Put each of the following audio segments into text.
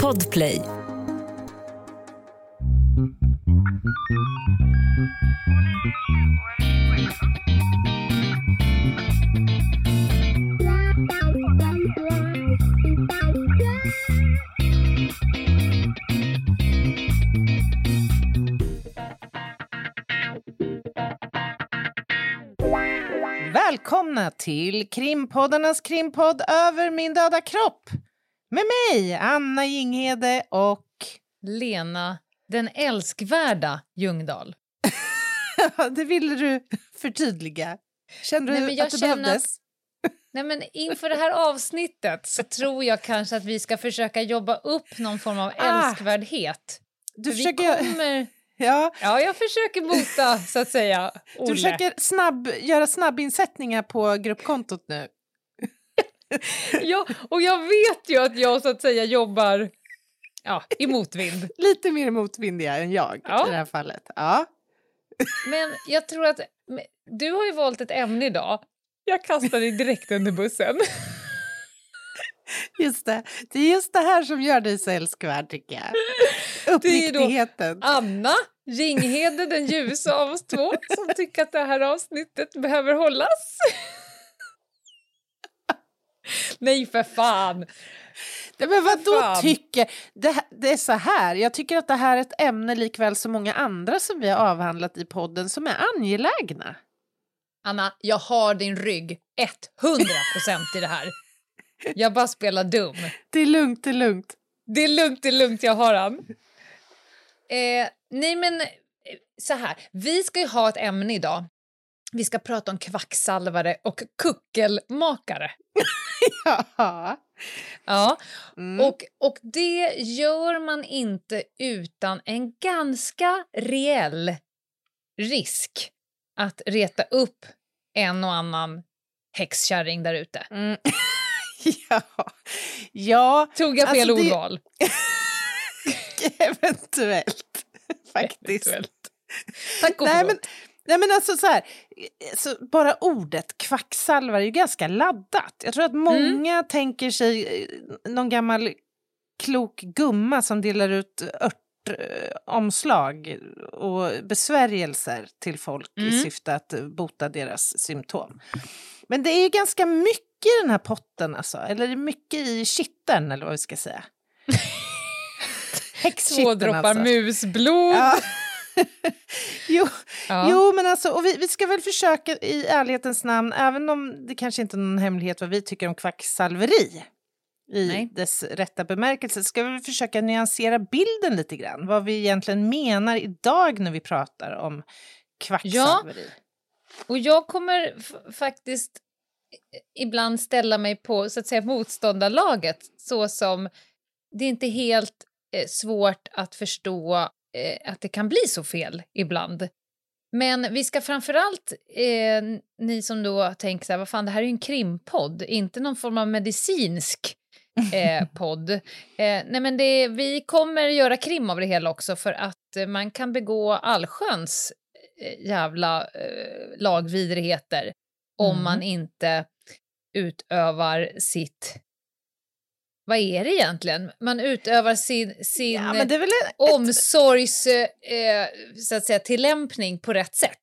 Podplay. Välkomna till krimpoddarnas krimpodd Över min döda kropp. Med mig, Anna Jinghede och Lena, den älskvärda Ljungdahl. Det ville du förtydliga. Kände du att det behövdes? Nej, men inför det här avsnittet så tror jag kanske att vi ska försöka jobba upp någon form av älskvärdhet. Du försöker... Ja, jag försöker mota, så att säga, Olle. Du försöker göra snabbinsättningar på gruppkontot nu. Ja, och jag vet ju att jag, så att säga, jobbar i motvind. Lite mer motvindiga än jag i det här fallet. Ja. Men jag tror att du har ju valt ett ämne idag. Jag kastar dig direkt under bussen. Just det. Det är just det här som gör dig så älskvärd, tycker jag. Uppriktigheten. Det är då Anna Jinghede, den ljusa av oss två, som tycker att det här avsnittet behöver hållas. Nej, för fan. Nej, men vad då tycker det är så här. Jag tycker att det här är ett ämne likväl som många andra som vi har avhandlat i podden som är angelägna. Anna, jag har din rygg 100% i det här. Jag bara spelar dum. Det är lugnt, det är lugnt. Det är lugnt, jag har han. Nej, men så här. Vi ska ju ha ett ämne idag. Vi ska prata om kvacksalvare och kuckelmakare. Ja. Ja, och det gör man inte utan en ganska reell risk att reta upp en och annan häxkärring där ute. Mm. Ja. Tog jag fel ordval? Eventuellt, faktiskt. Tack och förlåt. Nej, men alltså så här, så bara ordet kvacksalvare är ju ganska laddat. Jag tror att många tänker sig någon gammal klok gumma som delar ut örtomslag och besvärjelser till folk i syfte att bota deras symptom. Men det är ju ganska mycket i den här potten, alltså. Eller mycket i kitteln, eller vad vi ska säga. 2 droppar alltså. Musblod. Ja. Jo, men alltså, och vi ska väl försöka i ärlighetens namn, även om det kanske inte är någon hemlighet vad vi tycker om kvacksalveri i dess rätta bemärkelse, ska vi försöka nyansera bilden lite grann, vad vi egentligen menar idag när vi pratar om kvacksalveri. Ja, och jag kommer faktiskt ibland ställa mig på, så att säga, motståndarlaget, så som det är inte helt svårt att förstå att det kan bli så fel ibland. Men vi ska framförallt, ni som då tänker så här, vad fan, det här är ju en krimpodd, inte någon form av medicinsk podd. Nej, men vi kommer göra krim av det hela också, för att man kan begå allsköns jävla lagvidrigheter om man inte utövar sitt... Vad är det egentligen? Man utövar sin men det är väl omsorgs så att säga, tillämpning på rätt sätt.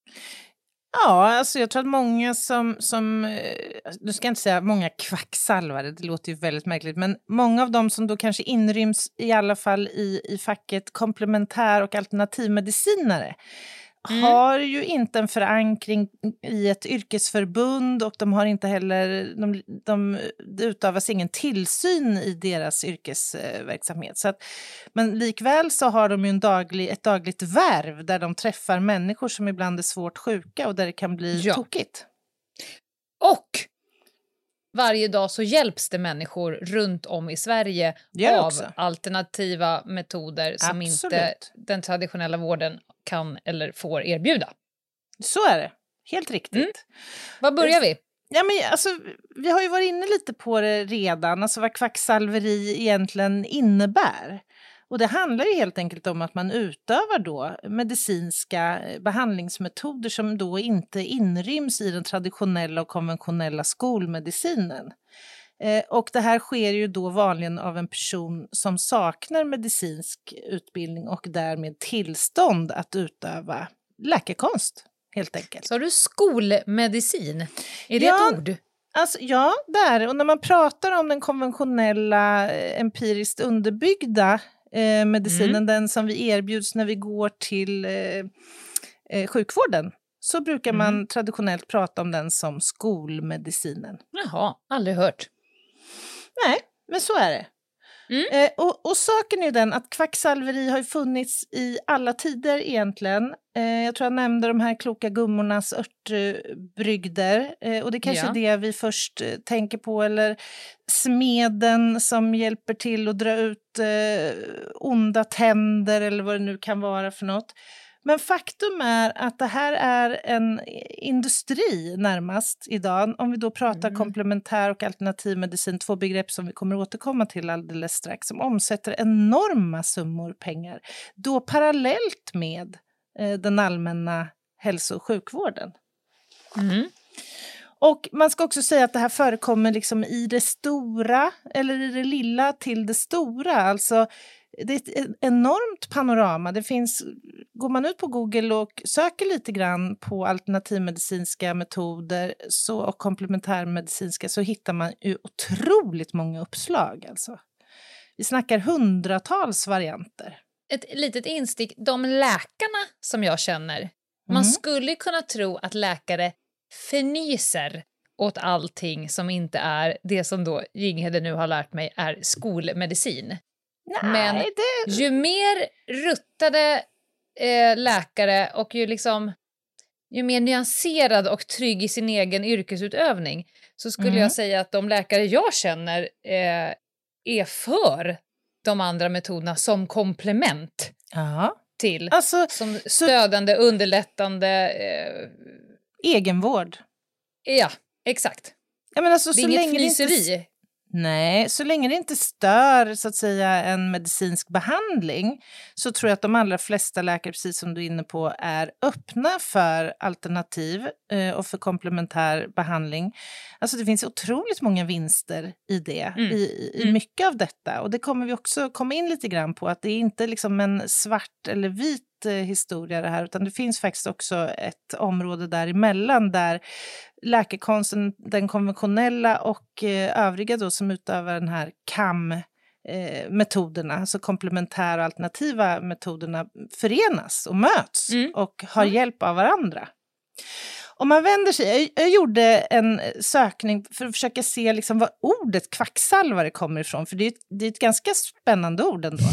Ja, alltså jag tror att många som du ska inte säga många kvacksalvare, det låter ju väldigt märkligt, men många av dem som då kanske inryms i alla fall i facket komplementär- och alternativmedicinare har ju inte en förankring i ett yrkesförbund, och de har inte heller, det utövas ingen tillsyn i deras yrkesverksamhet. Så att, men likväl så har de ju ett dagligt värv där de träffar människor som ibland är svårt sjuka och där det kan bli tokigt. Och varje dag så hjälps det människor runt om i Sverige av alternativa metoder som inte den traditionella vården kan eller får erbjuda. Så är det. Helt riktigt. Var börjar vi? Ja, men alltså, vi har ju varit inne lite på det redan, alltså vad kvacksalveri egentligen innebär. Och det handlar ju helt enkelt om att man utövar då medicinska behandlingsmetoder som då inte inryms i den traditionella och konventionella skolmedicinen. Och det här sker ju då vanligen av en person som saknar medicinsk utbildning och därmed tillstånd att utöva läkekonst, helt enkelt. Så har du skolmedicin? Är det Ja, ett ord? Alltså, ja, där. Och när man pratar om den konventionella, empiriskt underbyggda medicinen, den som vi erbjuds när vi går till sjukvården, så brukar man traditionellt prata om den som skolmedicinen. Jaha, aldrig hört. Nej, men så är det. Och saken är ju den att kvacksalveri har ju funnits i alla tider egentligen. Jag tror jag nämnde de här kloka gummornas örtbrygder. Och det kanske är det vi först tänker på. Eller smeden som hjälper till att dra ut onda tänder eller vad det nu kan vara för något. Men faktum är att det här är en industri närmast idag. Om vi då pratar komplementär och alternativ medicin, 2 begrepp som vi kommer återkomma till alldeles strax, som omsätter enorma summor pengar. Då parallellt med den allmänna hälso- och sjukvården. Och man ska också säga att det här förekommer liksom i det stora eller i det lilla till det stora. Alltså det är ett enormt panorama. Det finns, går man ut på Google och söker lite grann på alternativmedicinska metoder och komplementärmedicinska, så hittar man ju otroligt många uppslag. Alltså. Vi snackar hundratals varianter. Ett litet instick, de läkarna som jag känner, man skulle kunna tro att läkare förnyser åt allting som inte är det som då Ginghede nu har lärt mig är skolmedicin. Men ju mer ruttade läkare och ju mer nyanserad och trygg i sin egen yrkesutövning, så skulle jag säga att de läkare jag känner är för de andra metoderna som komplement till. Alltså, som stödande, underlättande... egenvård. Ja, exakt. Ja, men alltså, det är inget fnyseri. Nej, så länge det inte stör så att säga en medicinsk behandling, så tror jag att de allra flesta läkare, precis som du är inne på, är öppna för alternativ och för komplementär behandling. Alltså det finns otroligt många vinster i det, i mycket av detta. Och det kommer vi också komma in lite grann på, att det är inte liksom en svart eller vit historia det här, utan det finns faktiskt också ett område däremellan där läkekonsten, den konventionella och övriga då som utövar den här metoderna, alltså komplementära och alternativa metoderna, förenas och möts och har hjälp av varandra. Om man vänder sig, jag gjorde en sökning för att försöka se liksom var ordet kvacksalvare kommer ifrån, för det är ett ganska spännande ord ändå.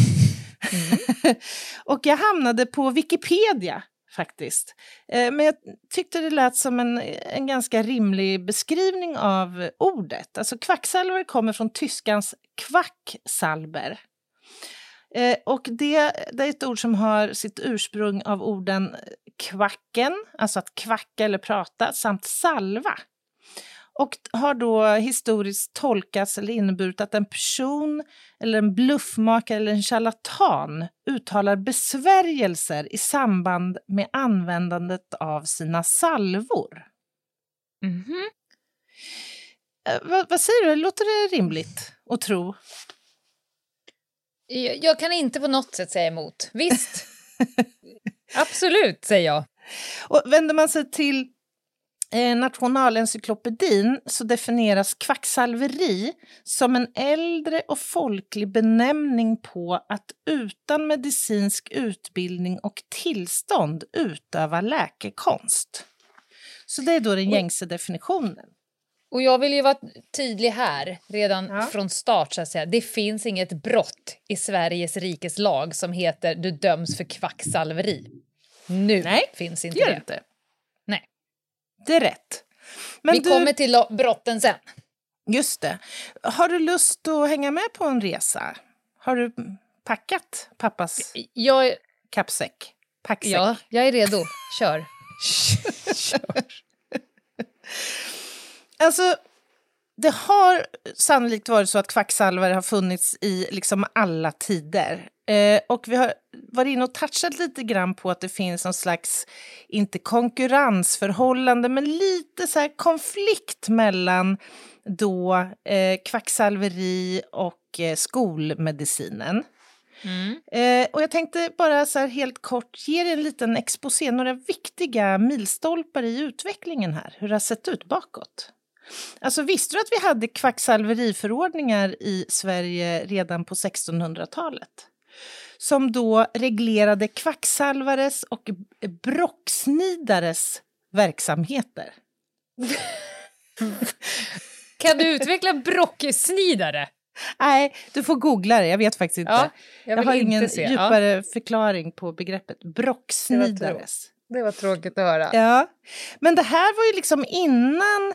Och jag hamnade på Wikipedia faktiskt. Men jag tyckte det lät som en ganska rimlig beskrivning av ordet. Alltså kvacksalvare kommer från tyskans kvacksalber. Och det är ett ord som har sitt ursprung av orden kvacken, alltså att kvacka eller prata, samt salva. Och har då historiskt tolkats eller inneburit att en person eller en bluffmakare eller en charlatan uttalar besvärjelser i samband med användandet av sina salvor. Vad säger du? Låter det rimligt att tro? Jag kan inte på något sätt säga emot. Visst. Absolut, säger jag. Och vänder man sig till Nationalencyklopedin, så definieras kvacksalveri som en äldre och folklig benämning på att utan medicinsk utbildning och tillstånd utöva läkekonst. Så det är då den gängse definitionen. Och jag vill ju vara tydlig här redan från start, så att säga. Det finns inget brott i Sveriges rikes lag som heter du döms för kvacksalveri. Finns inte det. Inte. Nej. Det är rätt. Men vi kommer till brotten sen. Just det. Har du lust att hänga med på en resa? Har du packat pappas kappsäck? Packsäck? Ja, jag är redo. Kör. Alltså, det har sannolikt varit så att kvacksalvare har funnits i liksom alla tider. Och vi har varit inne och touchat lite grann på att det finns någon slags, inte konkurrensförhållande, men lite så här konflikt mellan då kvacksalveri och skolmedicinen. Och jag tänkte bara så här helt kort ge er en liten exposé, några viktiga milstolpar i utvecklingen här, hur det har sett ut bakåt. Alltså visste du att vi hade kvacksalveriförordningar i Sverige redan på 1600-talet? Som då reglerade kvacksalvares och brocksnidares verksamheter. Kan du utveckla brocksnidare? Nej, du får googla det, jag vet faktiskt inte. Ja, jag har ingen djupare förklaring på begreppet brocksnidares. Det var tråkigt att höra. Ja, men det här var ju liksom innan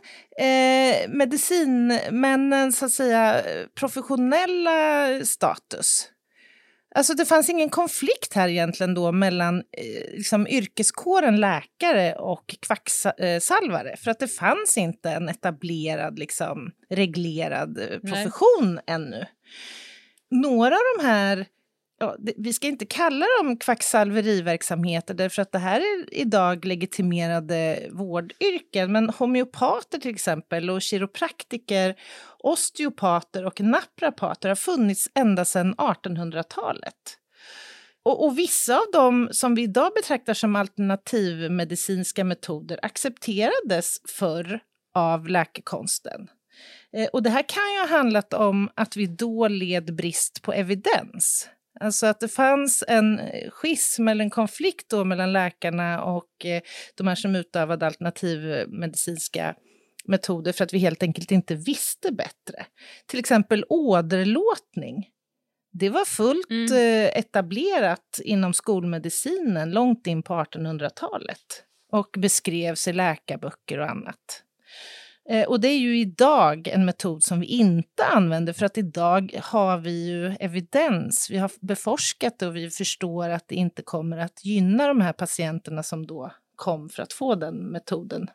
medicinmännens så att säga professionella status. Alltså det fanns ingen konflikt här egentligen då mellan liksom yrkeskåren läkare och kvacksalvare. För att det fanns inte en etablerad, liksom, reglerad profession ännu. Några av de här, vi ska inte kalla dem kvacksalveriverksamheter därför att det här är idag legitimerade vårdyrken. Men homeopater till exempel och kiropraktiker, osteopater och naprapater har funnits ända sedan 1800-talet. Och vissa av dem som vi idag betraktar som alternativmedicinska metoder accepterades förr av läkekonsten. Och det här kan ju ha handlat om att vi då led brist på evidens. Alltså att det fanns en schism eller en konflikt då mellan läkarna och de här som utövade alternativmedicinska metoder för att vi helt enkelt inte visste bättre. Till exempel åderlåtning. Det var fullt etablerat inom skolmedicinen långt in på 1800-talet och beskrevs i läkarböcker och annat. Och det är ju idag en metod som vi inte använder för att idag har vi ju evidens. Vi har beforskat det och vi förstår att det inte kommer att gynna de här patienterna som då kom för att få den metoden.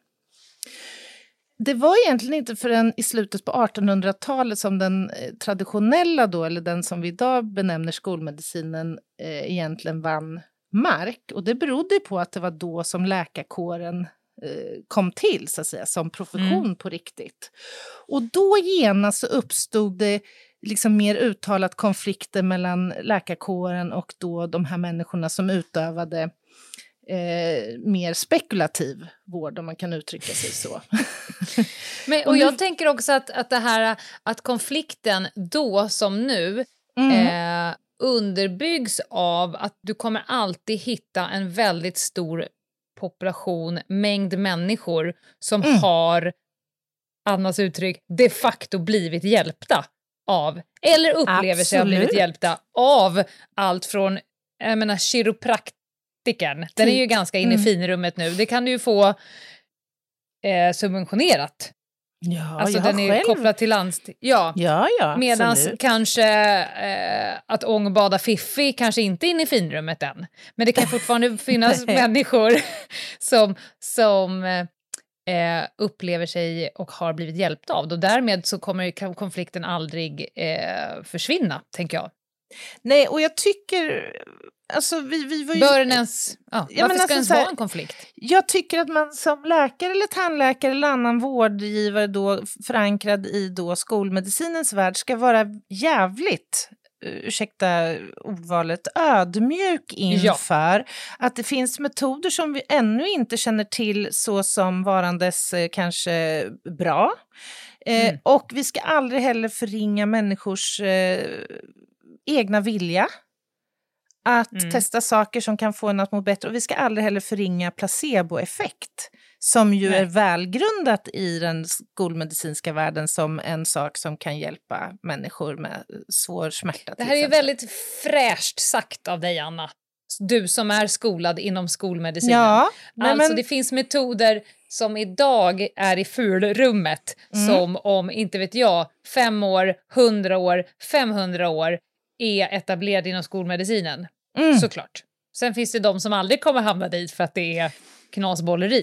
Det var egentligen inte förrän i slutet på 1800-talet som den traditionella då, eller den som vi idag benämner skolmedicinen, egentligen vann mark. Och det berodde på att det var då som läkarkåren kom till så att säga, som profession på riktigt. Och då genast så uppstod det liksom mer uttalat konflikter mellan läkarkåren och då de här människorna som utövade mer spekulativ vård, om man kan uttrycka sig så. Men, och jag tänker också att det här, att konflikten då som nu underbyggs av att du kommer alltid hitta en väldigt stor population, mängd människor som har, annars uttryck, de facto blivit hjälpta av, eller upplever sig ha blivit hjälpta av allt från, jag menar, kiropraktikern. Den är ju ganska inne i finrummet nu. Det kan du ju få subventionerat. Ja, alltså den är kopplad till landsting. Ja. Medan kanske att ångbada Fiffi kanske inte är inne i finrummet än. Men det kan fortfarande finnas människor som upplever sig och har blivit hjälpta av det. Och därmed så kommer konflikten aldrig försvinna, tänker jag. Nej, och jag tycker... Alltså, vi var ju... Bör den ens... varför ska det ens vara en konflikt? Jag tycker att man som läkare eller tandläkare eller annan vårdgivare då, förankrad i då skolmedicinens värld, ska vara jävligt, ursäkta ordvalet, ödmjuk inför att det finns metoder som vi ännu inte känner till så som varandes kanske bra. Och vi ska aldrig heller förringa människors egna vilja att testa saker som kan få en att må bättre. Och vi ska aldrig heller förringa placeboeffekt, som ju är välgrundat i den skolmedicinska världen som en sak som kan hjälpa människor med svår smärta. Det här är ju väldigt fräscht sagt av dig, Anna. Du som är skolad inom skolmedicinen. Ja, alltså det finns metoder som idag är i fulrummet som om, inte vet jag, 5 år, 100 år, 500 år är etablerad inom skolmedicinen. Såklart. Sen finns det de som aldrig kommer hamna dit för att det är knasbolleri.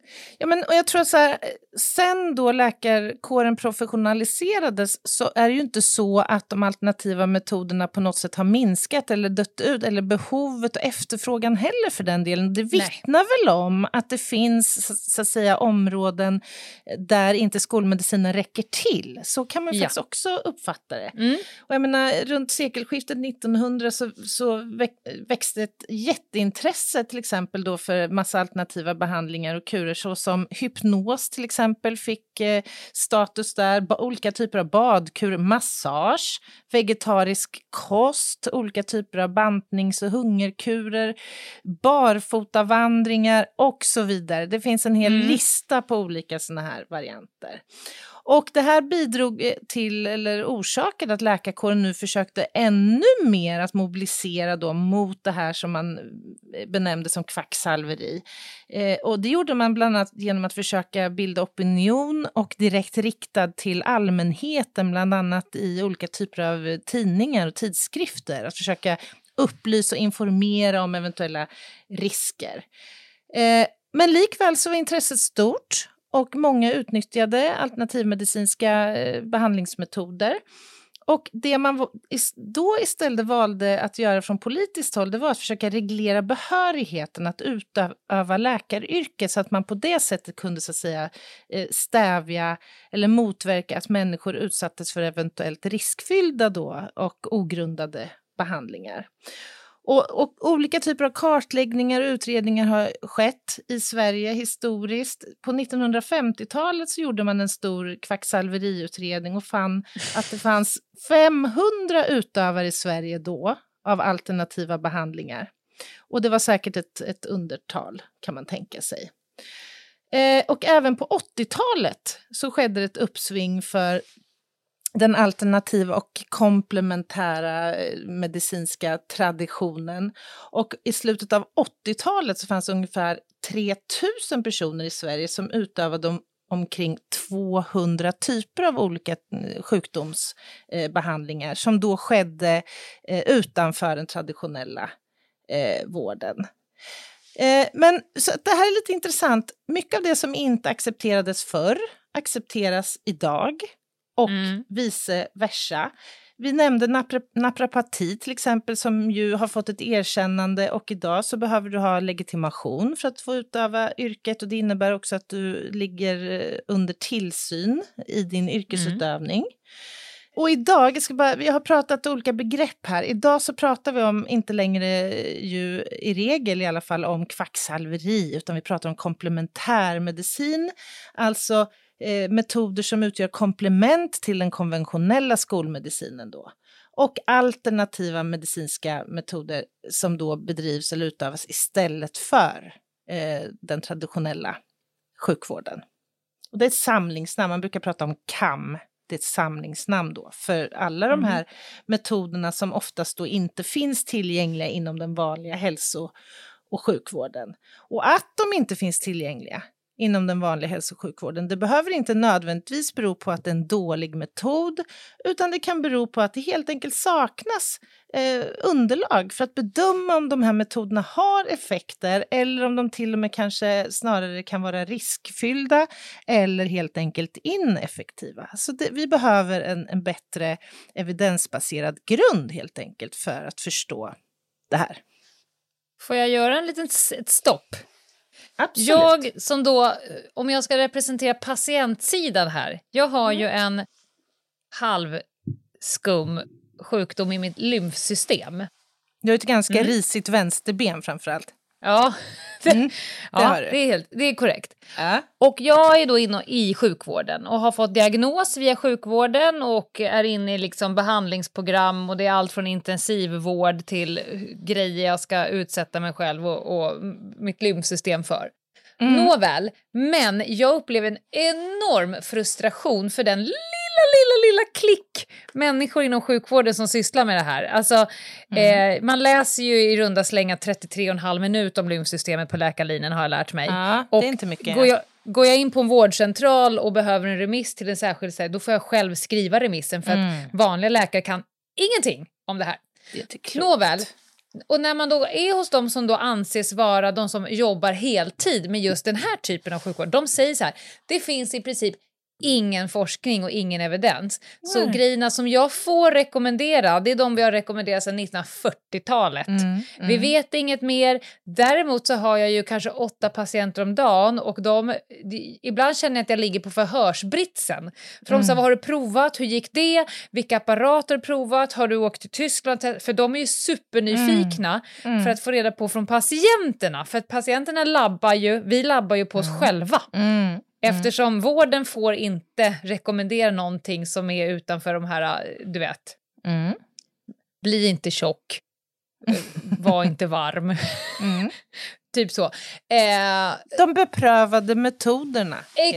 Ja, men och jag tror så här, sen då läkarkåren professionaliserades så är det ju inte så att de alternativa metoderna på något sätt har minskat eller dött ut, eller behovet och efterfrågan heller för den delen. Det vittnar väl om att det finns så att säga områden där inte skolmedicinen räcker till. Så kan man faktiskt också uppfatta det. Och jag menar, runt sekelskiftet 1900 så växte ett jätteintresse till exempel då för massa alternativa behandlingar och kurer, så som hypnos till exempel fick status där, olika typer av badkur, massage, vegetarisk kost, olika typer av bantnings- och hungerkurer, barfotavandringar och så vidare. Det finns en hel lista på olika såna här varianter. Och det här bidrog till, eller orsakade, att läkarkåren nu försökte ännu mer att mobilisera då mot det här som man benämnde som kvacksalveri. Och det gjorde man bland annat genom att försöka bilda opinion och direkt riktad till allmänheten, bland annat i olika typer av tidningar och tidskrifter. Att försöka upplysa och informera om eventuella risker. Men likväl så var intresset stort. Och många utnyttjade alternativmedicinska behandlingsmetoder. Och det man då istället valde att göra från politiskt håll, det var att försöka reglera behörigheten att utöva läkaryrket, så att man på det sättet kunde så att säga stävja eller motverka att människor utsattes för eventuellt riskfyllda då och ogrundade behandlingar. Och olika typer av kartläggningar och utredningar har skett i Sverige historiskt. På 1950-talet så gjorde man en stor kvacksalveriutredning och fann att det fanns 500 utövare i Sverige då av alternativa behandlingar. Och det var säkert ett undertal, kan man tänka sig. Och även på 80-talet så skedde ett uppsving för den alternativa och komplementära medicinska traditionen. Och i slutet av 80-talet så fanns ungefär 3000 personer i Sverige som utövade omkring 200 typer av olika sjukdomsbehandlingar som då skedde utanför den traditionella vården. Men så det här är lite intressant. Mycket av det som inte accepterades förr accepteras idag. Och vice versa. Vi nämnde naprapati till exempel, som ju har fått ett erkännande, och idag så behöver du ha legitimation för att få utöva yrket, och det innebär också att du ligger under tillsyn i din yrkesutövning. Och idag, vi har pratat olika begrepp här. Idag så pratar vi om, inte längre ju i regel i alla fall, om kvacksalveri, utan vi pratar om komplementärmedicin, alltså metoder som utgör komplement till den konventionella skolmedicinen då. Och alternativa medicinska metoder som då bedrivs eller utövas istället för den traditionella sjukvården. Och det är ett samlingsnamn, man brukar prata om KAM. Det är ett samlingsnamn då för alla de här metoderna som oftast då inte finns tillgängliga inom den vanliga hälso- och sjukvården. Och att de inte finns tillgängliga inom den vanliga hälso- och sjukvården, det behöver inte nödvändigtvis bero på att det är en dålig metod, utan det kan bero på att det helt enkelt saknas underlag för att bedöma om de här metoderna har effekter, eller om de till och med kanske snarare kan vara riskfyllda eller helt enkelt ineffektiva. Så vi behöver en bättre evidensbaserad grund helt enkelt för att förstå det här. Får jag göra ett stopp? Absolut. Jag som då, om jag ska representera patientsidan här, jag har ju en halvskum sjukdom i mitt lymfsystem. Du har ett ganska risigt vänsterben framförallt. Ja, det är korrekt. Och jag är då inne i sjukvården och har fått diagnos via sjukvården och är inne i liksom behandlingsprogram, och det är allt från intensivvård till grejer jag ska utsätta mig själv och mitt lymfsystem för. Nåväl, men jag upplever en enorm frustration för den lilla klick människor inom sjukvården som sysslar med det här. Alltså, man läser ju i runda slänga 33,5 minut om lymfsystemet på läkarlinjen, har jag lärt mig. Ja, och det är inte mycket. Går jag in på en vårdcentral och behöver en remiss till en särskild sätt, då får jag själv skriva remissen, för att vanliga läkare kan ingenting om det här. Det är Nåväl, Och när man då är hos dem som då anses vara de som jobbar heltid med just den här typen av sjukvård, de säger så här, det finns i princip ingen forskning och ingen evidens. Så grejerna som jag får rekommendera, det är de vi har rekommenderat sedan 1940-talet. Vi vet inget mer. Däremot så har jag ju kanske 8 patienter om dagen och ibland känner jag att jag ligger på förhörsbritsen. För de sa, vad har du provat? Hur gick det? Vilka apparater har du provat? Har du åkt till Tyskland? För de är ju supernyfikna för att få reda på från patienterna. För att patienterna vi labbar ju på oss själva. Eftersom vården får inte rekommendera någonting som är utanför de här, du vet. Bli inte tjock. Var inte varm. Typ så. De beprövade metoderna.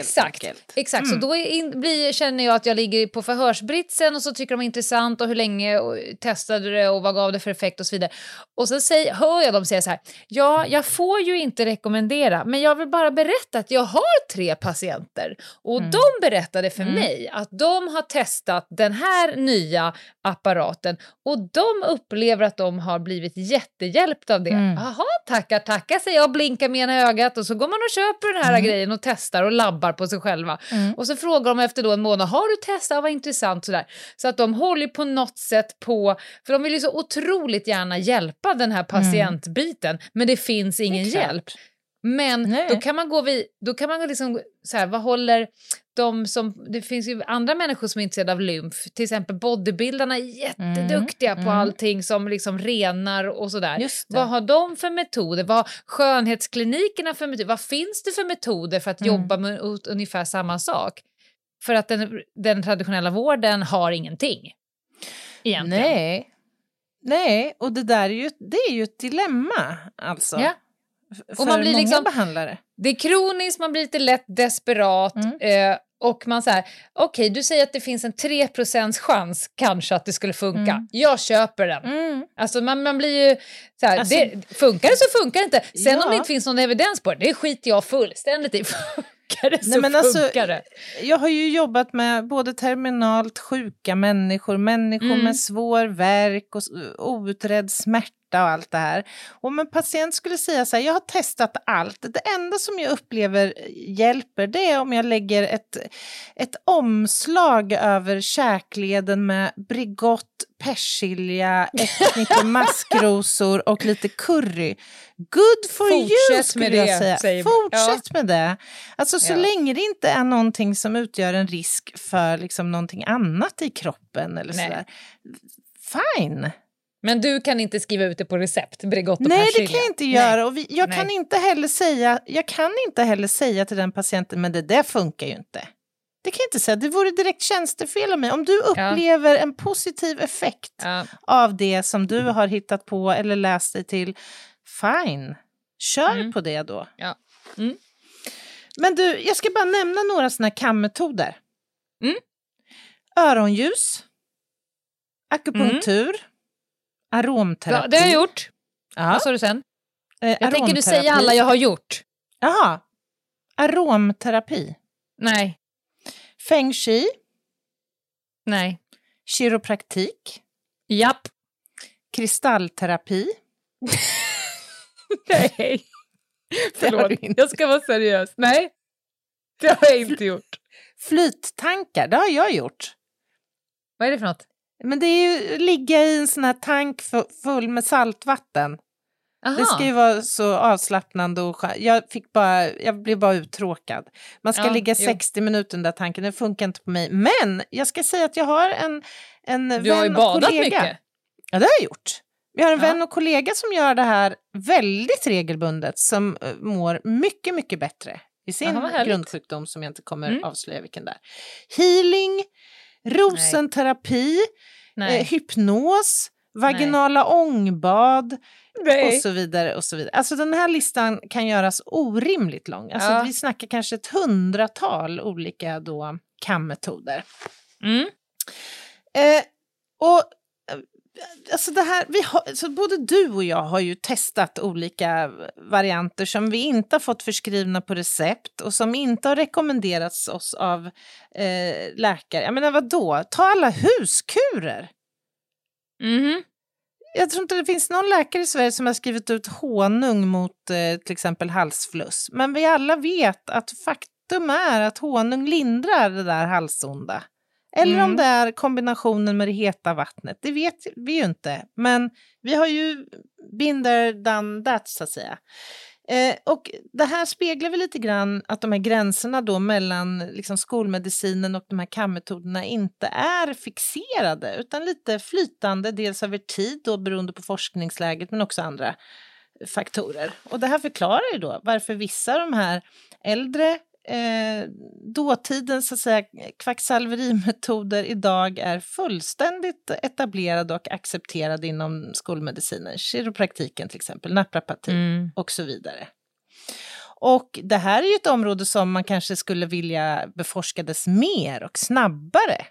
Exakt. Så då känner jag att jag ligger på förhörsbritsen och så tycker de är intressant och hur länge testade det och vad gav det för effekt och så vidare. Och så hör jag dem säga så här, ja, jag får ju inte rekommendera, men jag vill bara berätta att jag har 3 patienter och de berättade för mig att de har testat den här nya apparaten och de upplever att de har blivit jättehjälpta av det. Jaha, tackar, säger jag, blinkar med ena ögat och så går man och köper den här grejen och testar och labbar på sig själva. Och så frågar de efter då en månad, har du testat? Vad intressant sådär. Så att de håller på något sätt på, för de vill ju så otroligt gärna hjälpa den här patientbiten, men det finns ingen hjälp. Men då kan man gå liksom så här, vad håller de som, det finns ju andra människor som är intresserade av lymf, till exempel bodybuildarna är jätteduktiga på allting som liksom renar och sådär. Vad har de för metoder? Vad har skönhetsklinikerna för metoder? Vad finns det för metoder för att jobba med ungefär samma sak? För att den traditionella vården har ingenting. Egentligen. Nej, och det är ju ett dilemma alltså. Ja. Och man blir många liksom behandlare. Det är kroniskt, man blir lite lätt desperat och man säger, okej, du säger att det finns en 3% chans kanske att det skulle funka. Jag köper den. Alltså man blir ju så här, alltså, funkar det så funkar det inte. Sen om det inte finns någon evidens på det skiter jag fullständigt i. Funkar det så funkar det. Jag har ju jobbat med både terminalt sjuka människor med svår värk och outredd smärta och allt det här. Om en patient skulle säga så här, jag har testat allt. Det enda som jag upplever hjälper, det är om jag lägger ett omslag över käkleden med Bregott, persilja, ett knippe maskrosor och lite curry. Good for you, skulle jag säga. Fortsätt med det. Alltså så länge det inte är någonting som utgör en risk för liksom någonting annat i kroppen eller sådär. Fine. Men du kan inte skriva ut det på recept, Bregott och persilja. persilja. Nej, det kan jag inte göra. Och jag kan inte heller säga till den patienten, men det där funkar ju inte. Det kan jag inte säga. Det vore direkt tjänstefel av mig. Om du upplever en positiv effekt av det som du har hittat på eller läst dig till, fine. Kör på det då. Ja. Men du, jag ska bara nämna några såna här kammetoder. Öronljus, akupunktur, aromterapi. Ja, det har jag gjort. Vad sa du sen? Jag tänker du säga alla jag har gjort. Jaha. Aromterapi. Nej. Feng shui. Nej. Kiropraktik. Japp. Kristallterapi. Nej. Förlåt, jag ska vara seriös. Nej, det har jag inte gjort. Flyttankar, det har jag gjort. Vad är det för något? Men det är ju ligga i en sån här tank full med saltvatten. Aha. Det ska ju vara så avslappnande och jag blev bara uttråkad. Man ska ligga 60 minuter i den där tanken, det funkar inte på mig. Men jag ska säga att jag har en du vän har ju och kollega. Mycket. Ja, det har jag gjort. Vi har en vän och kollega som gör det här väldigt regelbundet, som mår mycket, mycket bättre i sin grundsjukdom som jag inte kommer avslöja vilken där. Healing, rosenterapi, hypnos, vaginala ångbad och så vidare och så vidare. Alltså den här listan kan göras orimligt lång. Alltså vi snackar kanske 100-tal olika då kammetoder. Och alltså det här, så både du och jag har ju testat olika varianter som vi inte har fått förskrivna på recept och som inte har rekommenderats oss av läkare. Jag menar vadå? Ta alla huskurer. Jag tror inte det finns någon läkare i Sverige som har skrivit ut honung mot till exempel halsfluss. Men vi alla vet att faktum är att honung lindrar det där halsonda. Eller om det är kombinationen med det heta vattnet. Det vet vi ju inte. Men vi har ju been there, done that, så att säga. Och det här speglar väl lite grann att de här gränserna då mellan liksom skolmedicinen och de här kammetoderna inte är fixerade utan lite flytande, dels över tid då beroende på forskningsläget men också andra faktorer. Och det här förklarar ju då varför vissa av de här äldre dåtidens så att säga kvacksalverimetoder idag är fullständigt etablerade och accepterade inom skolmedicinen, kiropraktiken till exempel, naprapati och så vidare. Och det här är ju ett område som man kanske skulle vilja beforskades mer och snabbare.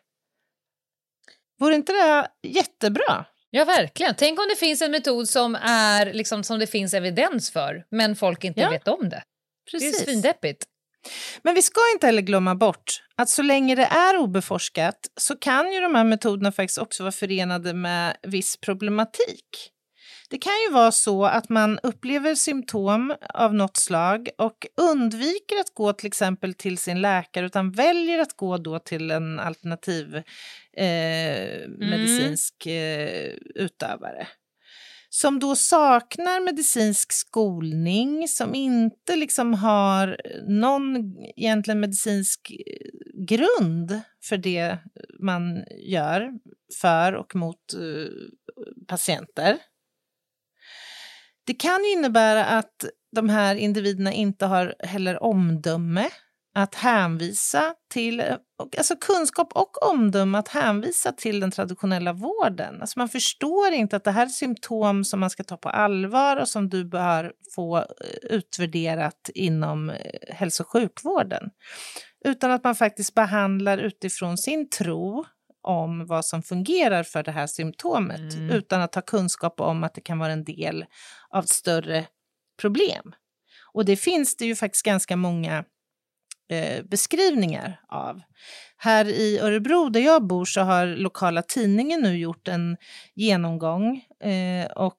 Vore inte det jättebra? Ja, verkligen. Tänk om det finns en metod som är liksom som det finns evidens för, men folk inte vet om det. Precis. Det är svindeppigt. Men vi ska inte heller glömma bort att så länge det är obeforskat så kan ju de här metoderna faktiskt också vara förenade med viss problematik. Det kan ju vara så att man upplever symptom av något slag och undviker att gå till exempel till sin läkare utan väljer att gå då till en alternativ medicinsk utövare. Som då saknar medicinsk skolning, som inte liksom har någon egentligen medicinsk grund för det man gör för och mot patienter. Det kan innebära att de här individerna inte har heller omdöme att hänvisa till, alltså kunskap och omdöme att hänvisa till den traditionella vården. Alltså man förstår inte att det här är symptom som man ska ta på allvar och som du bör få utvärderat inom hälso- och sjukvården. Utan att man faktiskt behandlar utifrån sin tro om vad som fungerar för det här symptomet utan att ha kunskap om att det kan vara en del av större problem. Och det finns det ju faktiskt ganska många beskrivningar av. Här i Örebro där jag bor så har lokala tidningen nu gjort en genomgång och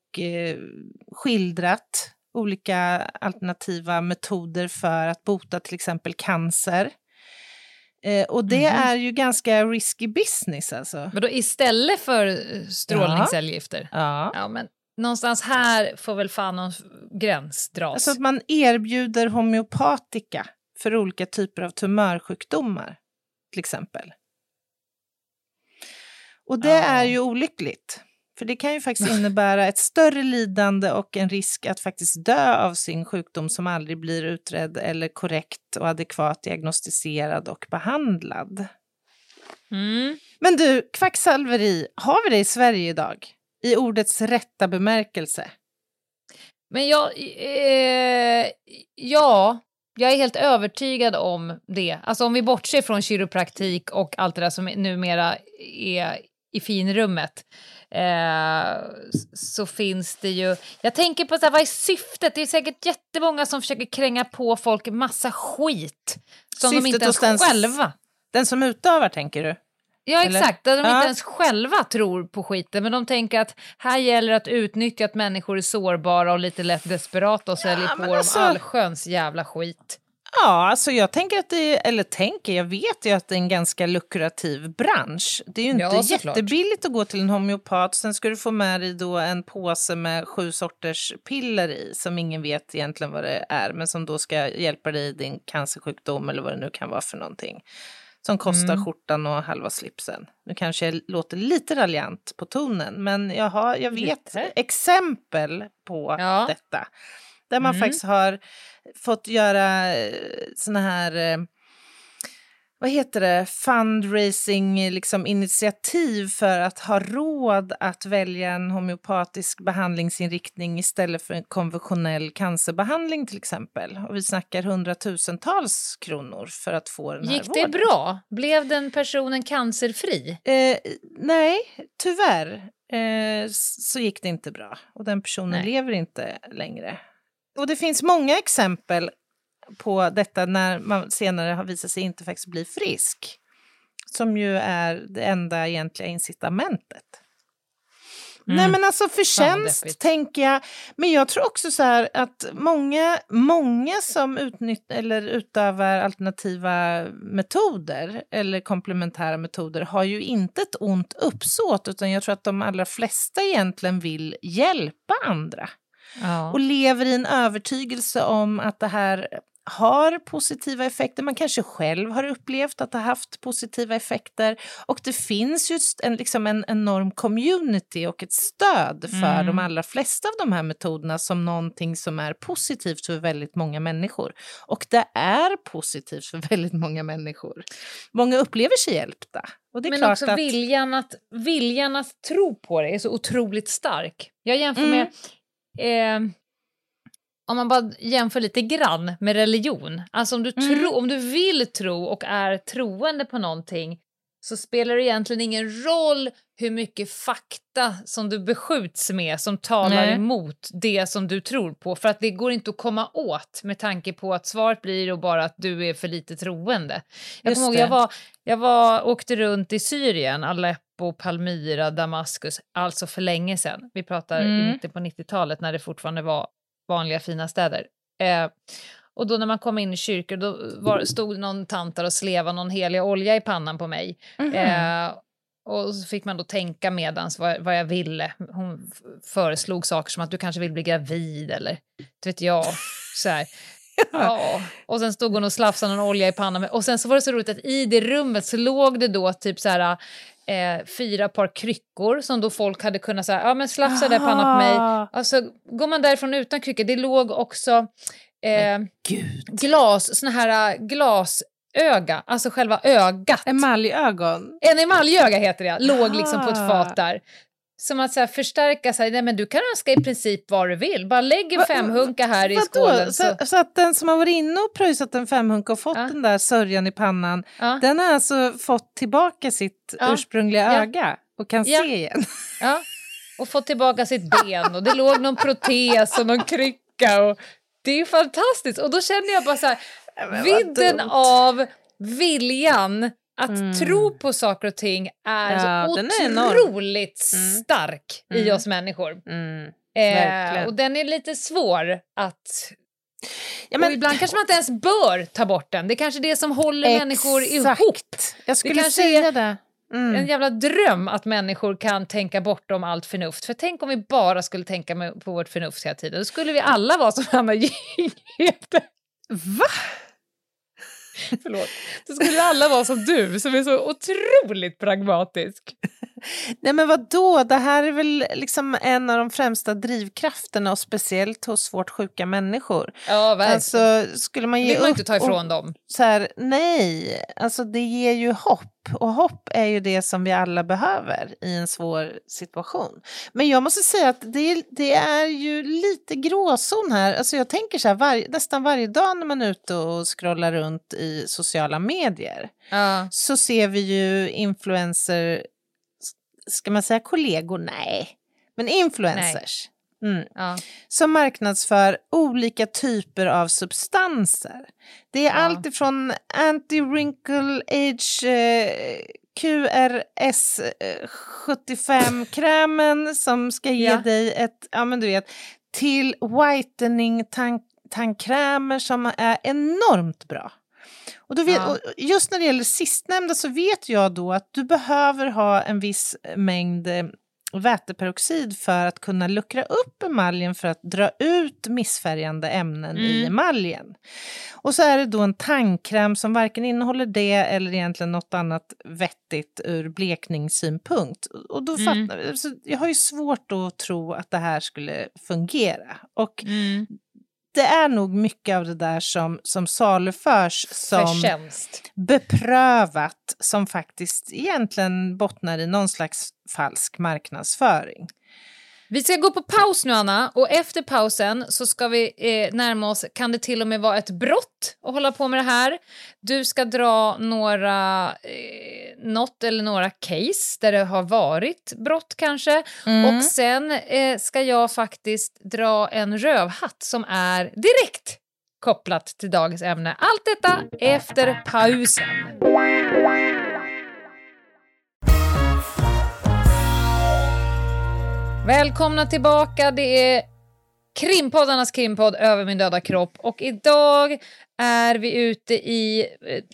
skildrat olika alternativa metoder för att bota till exempel cancer. Och det är ju ganska risky business alltså. Men då istället för strålningscellgifter? Ja. Men någonstans här får väl fan någon gräns dras. Alltså att man erbjuder homeopatika för olika typer av tumörsjukdomar till exempel. Och det är ju olyckligt. För det kan ju faktiskt innebära ett större lidande och en risk att faktiskt dö av sin sjukdom som aldrig blir utredd eller korrekt och adekvat diagnostiserad och behandlad. Men du, kvacksalveri, har vi det i Sverige idag? I ordets rätta bemärkelse? Men jag är helt övertygad om det. Alltså om vi bortser från kiropraktik och allt det där som numera är i finrummet så finns det ju... Jag tänker på så här, vad är syftet? Det är säkert jättemånga som försöker kränga på folk massa skit som syftet de inte ens själva... Den som utövar, tänker du? Ja, exakt. Där de inte ens själva tror på skiten. Men de tänker att här gäller att utnyttja att människor är sårbara och lite lätt desperata och säljer på dem allsköns jävla skit. Ja, alltså jag tänker att jag vet ju att det är en ganska lukrativ bransch. Det är ju inte jättebilligt att gå till en homeopat. Sen ska du få med dig då en påse med 7 sorters piller i som ingen vet egentligen vad det är. Men som då ska hjälpa dig i din cancersjukdom eller vad det nu kan vara för någonting. Som kostar skjortan och halva slipsen. Nu kanske jag låter lite raljant på tonen. Men jag vet exempel på detta. Där man faktiskt har fått göra såna här, fundraising liksom initiativ för att ha råd att välja en homeopatisk behandlingsinriktning istället för en konventionell cancerbehandling till exempel. Och vi snackar 100,000-tals kronor för att få den här vården. Gick det bra? Blev den personen cancerfri? Nej, tyvärr så gick det inte bra. Och den personen lever inte längre. Och det finns många exempel på detta när man senare har visat sig inte faktiskt bli frisk. Som ju är det enda egentliga incitamentet. Nej, men alltså förtjänst tänker jag. Men jag tror också så här att många som utövar alternativa metoder eller komplementära metoder har ju inte ett ont uppsåt, utan jag tror att de allra flesta egentligen vill hjälpa andra. Ja. Och lever i en övertygelse om att det här har positiva effekter. Man kanske själv har upplevt att det har haft positiva effekter. Och det finns just en enorm community och ett stöd för de allra flesta av de här metoderna som någonting som är positivt för väldigt många människor. Och det är positivt för väldigt många människor. Många upplever sig hjälpta. Och det är men klart också att viljan att tro på det är så otroligt stark. Jag jämför med... om man bara jämför lite grann med religion. Alltså om du vill tro och är troende på någonting, så spelar det egentligen ingen roll hur mycket fakta som du beskjuts med som talar emot det som du tror på. För att det går inte att komma åt med tanke på att svaret blir då bara att du är för lite troende. Jag kommer ihåg, jag åkte runt i Syrien, Aleppo, Palmyra, Damaskus, alltså för länge sedan. Vi pratar inte på 90-talet när det fortfarande var vanliga fina städer. Och då när man kom in i kyrkor, då stod någon tant där och sleva någon helig olja i pannan på mig. Och så fick man då tänka medans vad jag ville. Hon föreslog saker som att du kanske vill bli gravid eller vet jag. Så här. Ja. Och sen stod hon och slafsade någon olja i pannan. Och sen så var det så roligt att i det rummet så låg det då typ så här 4 par kryckor som då folk hade kunnat säga, ja men slafsa där pannan på mig. Alltså går man därifrån utan kryckor. Det låg också såna här glasöga, alltså själva ögat. Emaljögon. En emaljöga heter det, låg liksom på ett fat där. Som att så här, förstärka sig, nej men du kan önska i princip vad du vill. Bara lägg en 5-hunka här i skålen. Så att den som har varit inne och pröjsat en 5-hunka och fått den där sörjan i pannan, den har alltså fått tillbaka sitt ursprungliga öga och kan se igen. Ja, och fått tillbaka sitt ben och det låg någon protes och någon krycka och det är ju fantastiskt. Och då känner jag bara så här, vidden av viljan att tro på saker och ting är så otroligt stark i oss människor. Och den är lite svår att... Ja, men, och ibland kanske man inte ens bör ta bort den. Det är kanske det som håller människor ihop. Jag skulle säga det. En jävla dröm att människor kan tänka bort om allt förnuft. För tänk om vi bara skulle tänka på vårt förnuft hela tiden. Då skulle vi alla vara som Anna Jinghede. Va? Förlåt. Då skulle alla vara som du som är så otroligt pragmatisk. Nej men vadå? Det här är väl liksom en av de främsta drivkrafterna och speciellt hos svårt sjuka människor. Ja, verkligen. Alltså, skulle man ge vill man upp inte ta ifrån dem. Så här, nej, alltså det ger ju hopp. Och hopp är ju det som vi alla behöver i en svår situation. Men jag måste säga att det är ju lite gråzon här. Alltså jag tänker så här, nästan varje dag när man är ute och scrollar runt i sociala medier så ser vi ju influencer, ska man säga kollegor? Nej, men influencers. Som marknadsför olika typer av substanser. Det är allt ifrån anti-wrinkle age QRS 75-krämen som ska ge dig ett, till whitening tandkrämer som är enormt bra. Och, och just när det gäller sistnämnda så vet jag då att du behöver ha en viss mängd väteperoxid för att kunna luckra upp emaljen för att dra ut missfärgande ämnen i emaljen. Och så är det då en tandkräm som varken innehåller det eller egentligen något annat vettigt ur blekningssynpunkt. Och då så jag har ju svårt att tro att det här skulle fungera. Och det är nog mycket av det där som saluförs som beprövat, som faktiskt egentligen bottnar i någon slags falsk marknadsföring. Vi ska gå på paus nu, Anna, och efter pausen så ska vi närma oss, kan det till och med vara ett brott att hålla på med det här. Du ska dra något eller några case där det har varit brott kanske. Och sen ska jag faktiskt dra en rövhatt som är direkt kopplat till dagens ämne. Allt detta efter pausen. Välkomna tillbaka, det är krimpoddarnas krimpodd Över min döda kropp. Och idag är vi ute i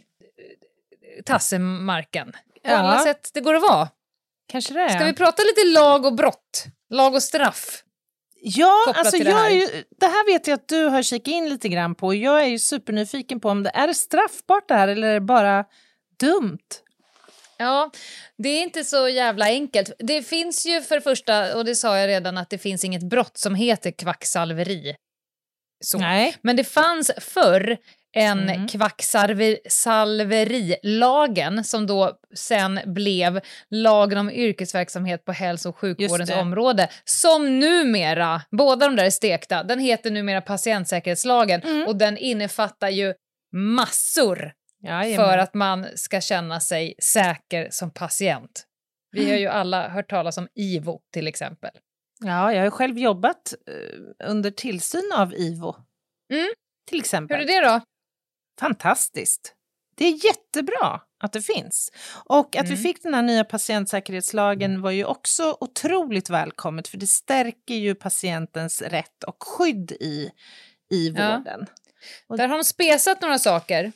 tassemarken. På alla sätt det går att vara. Kanske det. Ska vi prata lite lag och brott? Lag och straff? Ja, alltså det här vet jag att du har kikat in lite grann på. Jag är ju supernyfiken på om det är straffbart det här eller är det bara dumt? Ja, det är inte så jävla enkelt. Det finns ju för det första, och det sa jag redan, att det finns inget brott som heter kvacksalveri. Så. Nej. Men det fanns förr en kvacksalverilagen som då sen blev lagen om yrkesverksamhet på hälso- och sjukvårdens område. Som numera, båda de där är stekta, den heter numera patientsäkerhetslagen och den innefattar ju massor. För att man ska känna sig säker som patient. Vi har ju alla hört talas om IVO till exempel. Ja, jag har själv jobbat under tillsyn av IVO. Till exempel. Hur är det då? Fantastiskt. Det är jättebra att det finns. Och att vi fick den här nya patientsäkerhetslagen var ju också otroligt välkommet. För det stärker ju patientens rätt och skydd i vården. Och där har de spesat några saker.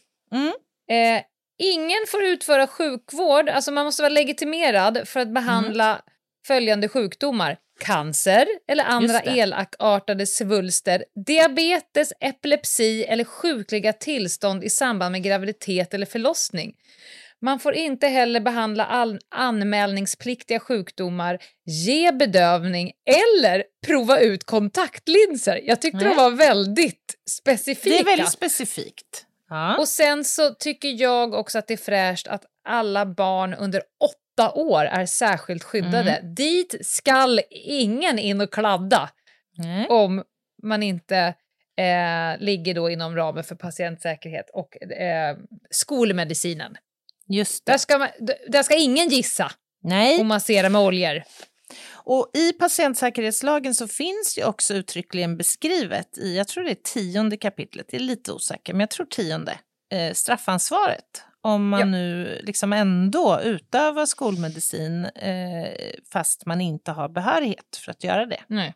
Ingen får utföra sjukvård, alltså man måste vara legitimerad för att behandla följande sjukdomar: cancer eller andra elakartade svulster, diabetes, epilepsi eller sjukliga tillstånd i samband med graviditet eller förlossning. Man får inte heller behandla anmälningspliktiga sjukdomar, ge bedövning eller prova ut kontaktlinser. Jag tyckte de var väldigt specifika. Det är väldigt specifikt. Ja. Och sen så tycker jag också att det är fräscht att alla barn under 8 år är särskilt skyddade. Dit skall ingen in och kladda om man inte ligger då inom ramen för patientsäkerhet och skolmedicinen. Just det. Där ska ingen gissa och massera med oljor. Och i patientsäkerhetslagen så finns ju också uttryckligen beskrivet i, jag tror det är 10:e kapitlet, det är lite osäker, men jag tror 10:e, straffansvaret. Om man nu liksom ändå utövar skolmedicin fast man inte har behörighet för att göra det. Nej.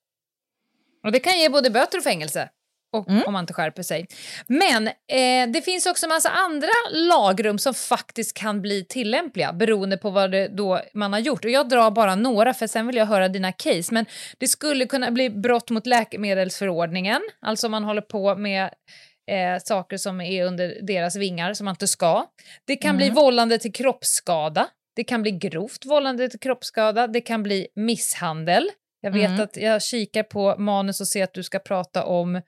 Och det kan ge både böter och fängelse. Och om man inte skärper sig. Men det finns också en massa andra lagrum som faktiskt kan bli tillämpliga beroende på vad det då man har gjort. Och jag drar bara några, för sen vill jag höra dina case. Men det skulle kunna bli brott mot läkemedelsförordningen. Alltså om man håller på med saker som är under deras vingar som man inte ska. Det kan bli vållande till kroppsskada. Det kan bli grovt vållande till kroppsskada. Det kan bli misshandel. Jag vet att jag kikar på manus och ser att du ska prata om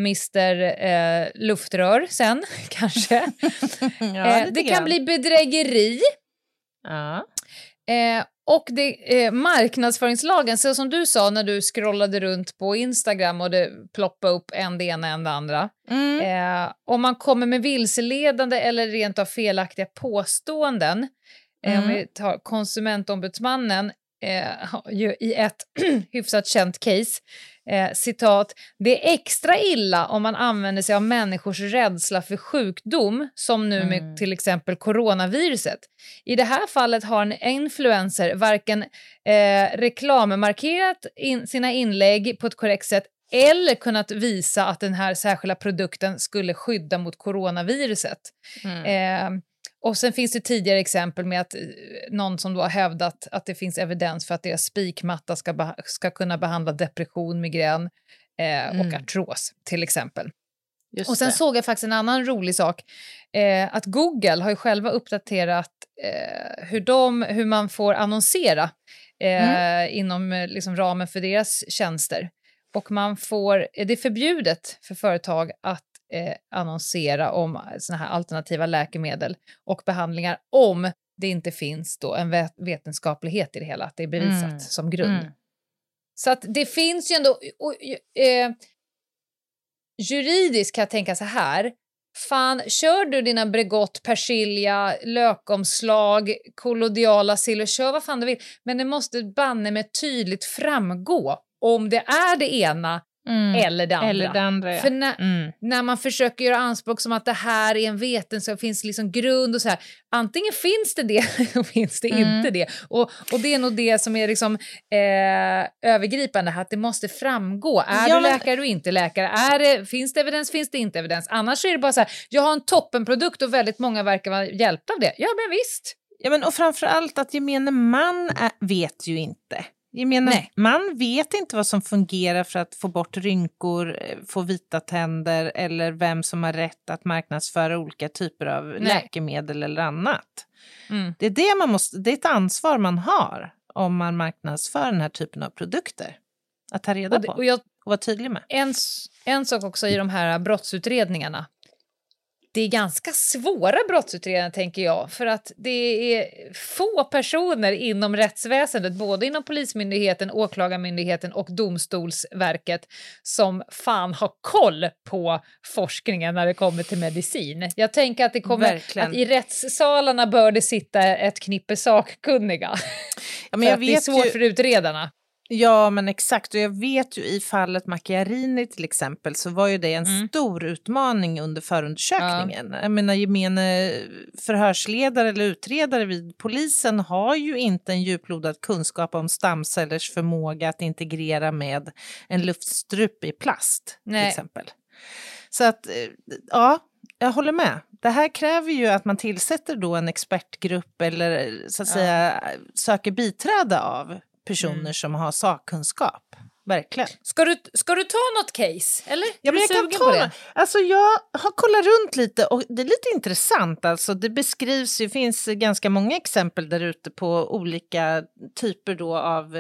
Mr. Luftrör sen, kanske. Det kan bli bedrägeri. Ja. Och marknadsföringslagen, så som du sa när du scrollade runt på Instagram och det ploppade upp en det ena än det andra. Om man kommer med vilseledande eller rent av felaktiga påståenden, om vi tar konsumentombudsmannen, i ett hyfsat känt case, citat: det är extra illa om man använder sig av människors rädsla för sjukdom, som nu med till exempel coronaviruset. I det här fallet har en influencer varken reklammarkerat sina inlägg på ett korrekt sätt eller kunnat visa att den här särskilda produkten skulle skydda mot coronaviruset. Och sen finns det tidigare exempel med att någon som då har hävdat att det finns evidens för att deras spikmatta ska kunna behandla depression, migrän och artros till exempel. Just och sen såg jag faktiskt en annan rolig sak. Att Google har ju själva uppdaterat hur man får annonsera inom liksom ramen för deras tjänster. Och det är förbjudet för företag att annonsera om såna här alternativa läkemedel och behandlingar om det inte finns då en vetenskaplighet i det hela, att det är bevisat som grund. Så att det finns ju ändå juridiskt kan jag tänka så här: fan, kör du dina Bregott, persilja, lökomslag, kollodiala sill och kör vad fan du vill, men det måste banne med tydligt framgå om det är det ena eller det andra. Eller det andra, ja. För när man försöker göra anspråk som att det här är en vetenskap, finns liksom grund och så här. Antingen finns det eller finns det inte det. Och det är nog det som är liksom övergripande, att det måste framgå. Är du läkare och inte läkare? Finns det evidens, finns det inte evidens? Annars är det bara så här, jag har en toppenprodukt och väldigt många verkar vara hjälpta av det. Ja, men visst. Ja, men och framförallt att gemene man vet ju inte. Man vet inte vad som fungerar för att få bort rynkor, få vita tänder eller vem som har rätt att marknadsföra olika typer av läkemedel eller annat. Det är det är ett ansvar man har om man marknadsför den här typen av produkter. Att ta reda på och vara tydlig med. En sak också i de här brottsutredningarna. Det är ganska svåra brottsutredningar, tänker jag, för att det är få personer inom rättsväsendet, både inom polismyndigheten, åklagarmyndigheten och domstolsverket, som fan har koll på forskningen när det kommer till medicin. Jag tänker att att i rättssalarna bör det sitta ett knippe sakkunniga. Ja, men det är svårt för utredarna. Ja, men exakt. Och jag vet ju i fallet Macchiarini till exempel så var ju det en stor utmaning under förundersökningen. Jag menar, gemene förhörsledare eller utredare vid polisen har ju inte en djuplodad kunskap om stamcellers förmåga att integrera med en luftstrup i plast till exempel. Så att, ja, jag håller med. Det här kräver ju att man tillsätter då en expertgrupp eller så att säga söker biträde av personer som har sakkunskap. Verkligen. Ska du ta något case? Eller? Ja, men jag kan ta det. Alltså jag har kollat runt lite och det är lite intressant. Alltså det beskrivs ju, finns ganska många exempel där ute på olika typer då av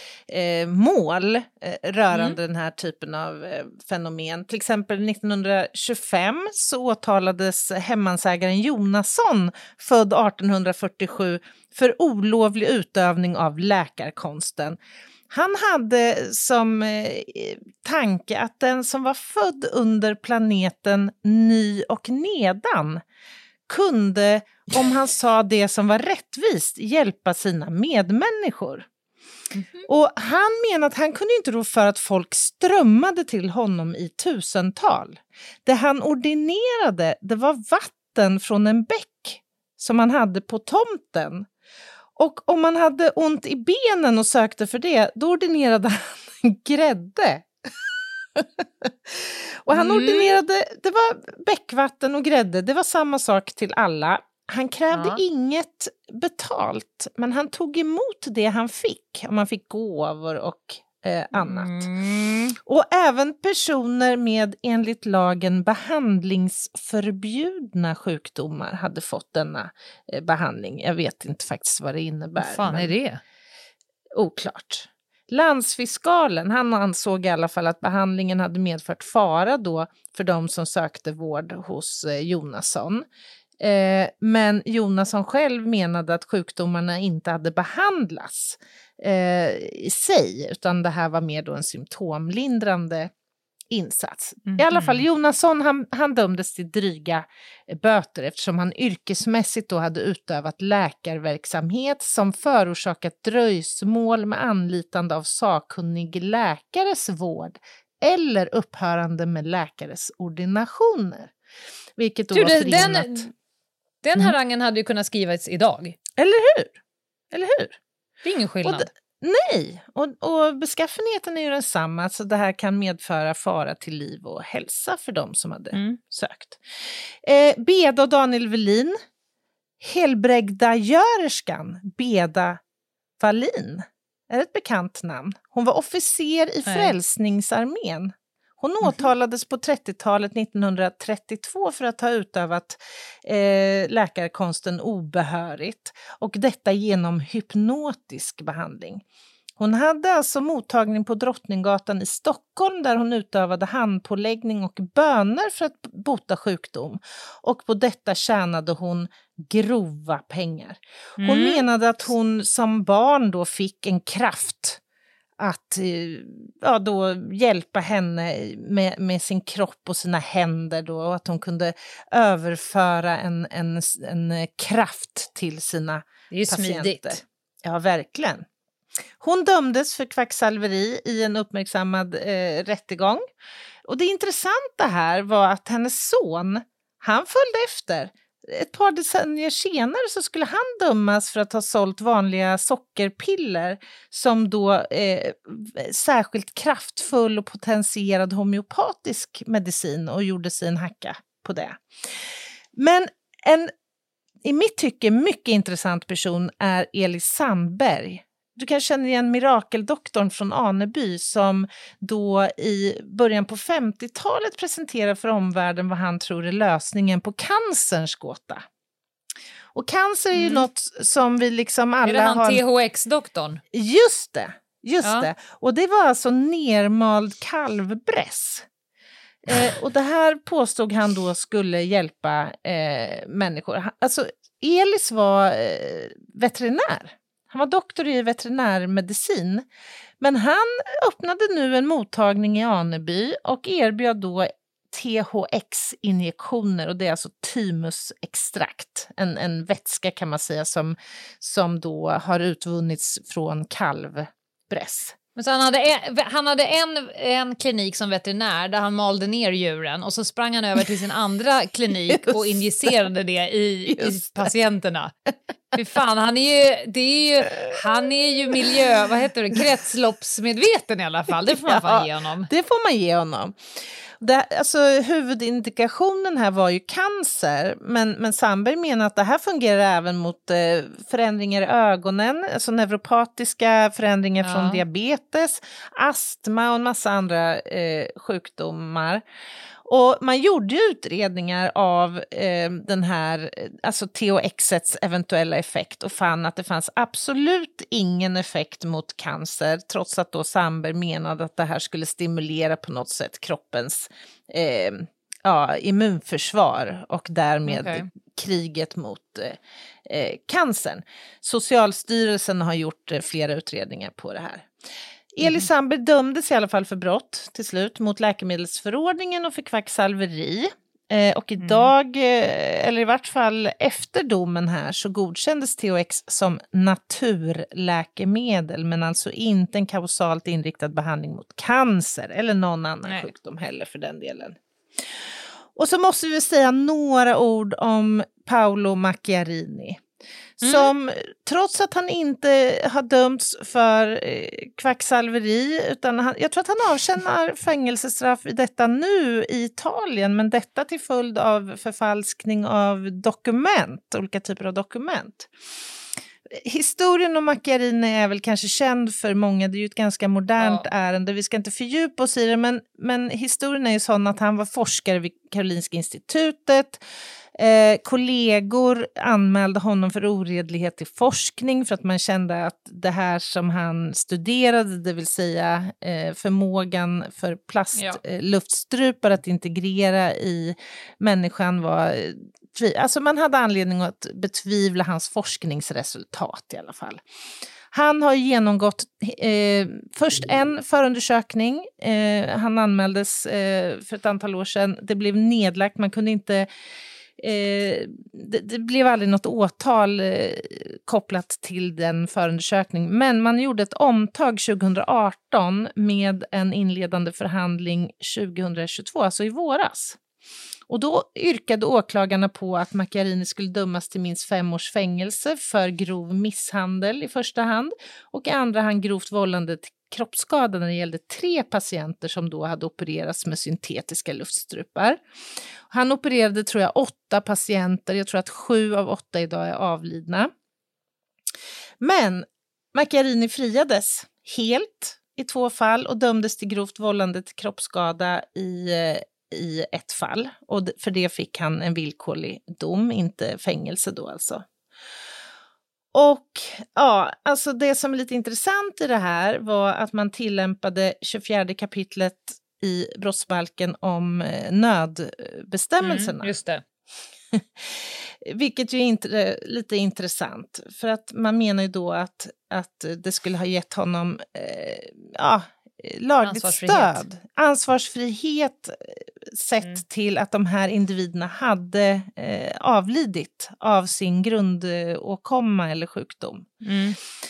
mål rörande den här typen av fenomen. Till exempel 1925 så åtalades hemmansägaren Jonasson, född 1847, för olovlig utövning av läkarkonsten. Han hade som tanke att den som var född under planeten Ny och Nedan kunde, om han sa det som var rättvist, hjälpa sina medmänniskor. Och han menade att han kunde inte rå för att folk strömmade till honom i tusental. Det han ordinerade, det var vatten från en bäck som han hade på tomten. Och om man hade ont i benen och sökte för det, då ordinerade han grädde. Och han ordinerade, det var bäckvatten och grädde, det var samma sak till alla. Han krävde inget betalt, men han tog emot det han fick. Om man fick gåvor och annat. Och även personer med enligt lagen behandlingsförbjudna sjukdomar hade fått denna behandling. Jag vet inte faktiskt vad det innebär. Vad fan är det? Oklart. Landsfiskalen, han ansåg i alla fall att behandlingen hade medfört fara då för de som sökte vård hos Jonasson. Men Jonasson själv menade att sjukdomarna inte hade behandlats i sig, utan det här var mer då en symptomlindrande insats. I alla fall Jonasson, han dömdes till dryga böter eftersom han yrkesmässigt då hade utövat läkarverksamhet som förorsakat dröjsmål med anlitande av sakkunnig läkares vård eller upphörande med läkares ordinationer. Vilket då var förenat. Den här rangen hade ju kunnat skrivas idag. Eller hur? Eller hur? Det är ingen skillnad. Nej, och beskaffenheten är ju densamma. Alltså det här kan medföra fara till liv och hälsa för de som hade sökt. Beda och Daniel Welin. Helbrägdagörerskan Beda Wallin är ett bekant namn. Hon var officer i Frälsningsarmén. Hon åtalades på 30-talet 1932 för att ha utövat läkarkonsten obehörigt och detta genom hypnotisk behandling. Hon hade alltså mottagning på Drottninggatan i Stockholm där hon utövade handpåläggning och böner för att bota sjukdom. Och på detta tjänade hon grova pengar. Hon menade att hon som barn då fick en kraft att då hjälpa henne med sin kropp och sina händer då, och att hon kunde överföra en kraft till sina patienter. Det är ju smidigt. Ja, verkligen. Hon dömdes för kvacksalveri i en uppmärksammad rättegång. Och det intressanta här var att hennes son, han följde efter. Ett par decennier senare så skulle han dömas för att ha sålt vanliga sockerpiller som då särskilt kraftfull och potentierad homeopatisk medicin, och gjorde sig en hacka på det. Men en i mitt tycke mycket intressant person är Elis Sandberg. Du kan känna igen mirakeldoktorn från Aneby som då i början på 50-talet presenterar för omvärlden vad han tror är lösningen på cancerns gåta. Och cancer är ju något som vi liksom alla har... Är det han THX-doktorn? Just det. Och det var alltså nermald kalvbräss. Och det här påstod han då skulle hjälpa människor. Alltså Elis var veterinär. Han var doktor i veterinärmedicin. Men han öppnade nu en mottagning i Aneby och erbjöd då THX-injektioner, och det är alltså thymusextrakt. En vätska kan man säga som då har utvunnits från kalvbräss. Men så han hade en klinik som veterinär där han malde ner djuren, och så sprang han över till sin andra klinik och injicerade det i patienterna. Fy fan, han är ju miljö, vad heter det, kretsloppsmedveten i alla fall. Det får man fan ge honom. Det får man ge honom. Alltså, huvudindikationen här var ju cancer, men Sandberg menar att det här fungerar även mot förändringar i ögonen, alltså neuropatiska förändringar från diabetes, astma och en massa andra sjukdomar. Och man gjorde utredningar av den här, alltså THX:ets eventuella effekt, och fann att det fanns absolut ingen effekt mot cancer, trots att då Sandberg menade att det här skulle stimulera på något sätt kroppens immunförsvar och därmed kriget mot cancern. Socialstyrelsen har gjort flera utredningar på det här. Elis Sandberg dömdes i alla fall för brott till slut mot läkemedelsförordningen och för kvacksalveri. Och idag, eller i vart fall efter domen här, så godkändes THX som naturläkemedel, men alltså inte en kausalt inriktad behandling mot cancer eller någon annan sjukdom heller för den delen. Och så måste vi säga några ord om Paolo Macchiarini. Som trots att han inte har dömts för kvacksalveri, utan jag tror att han avtjänar fängelsestraff i detta nu i Italien, men detta till följd av förfalskning av dokument, olika typer av dokument. Historien om Macchiarini är väl kanske känd för många, det är ju ett ganska modernt ärende, vi ska inte fördjupa oss i det, men historien är ju sån att han var forskare vid Karolinska institutet. Kollegor anmälde honom för oredlighet i forskning för att man kände att det här som han studerade, det vill säga förmågan för luftstrupar att integrera i människan var alltså man hade anledning att betvivla hans forskningsresultat i alla fall. Han har genomgått först en förundersökning. Han anmäldes för ett antal år sedan. Det blev nedlagt. Man kunde inte... Det blev aldrig något åtal kopplat till den förundersökningen. Men man gjorde ett omtag 2018 med en inledande förhandling 2022, alltså i våras. Och då yrkade åklagarna på att Macchiarini skulle dömas till minst 5 års fängelse för grov misshandel i första hand, och i andra hand grovt vållande till kroppsskada när det gällde 3 patienter som då hade opererats med syntetiska luftstrupar. Han opererade, tror jag, 8 patienter. Jag tror att 7 av 8 idag är avlidna. Men Macchiarini friades helt i 2 fall och dömdes till grovt vållande till kroppsskada i ett fall. Och för det fick han en villkorlig dom, inte fängelse då alltså. Och ja, alltså det som är lite intressant i det här var att man tillämpade 24 kapitlet i brottsbalken om nödbestämmelserna. Just det. Vilket ju är lite intressant, för att man menar ju då att det skulle ha gett honom lagligt stöd. Ansvarsfrihet sett till att de här individerna hade avlidit av sin grundåkomma eller sjukdom.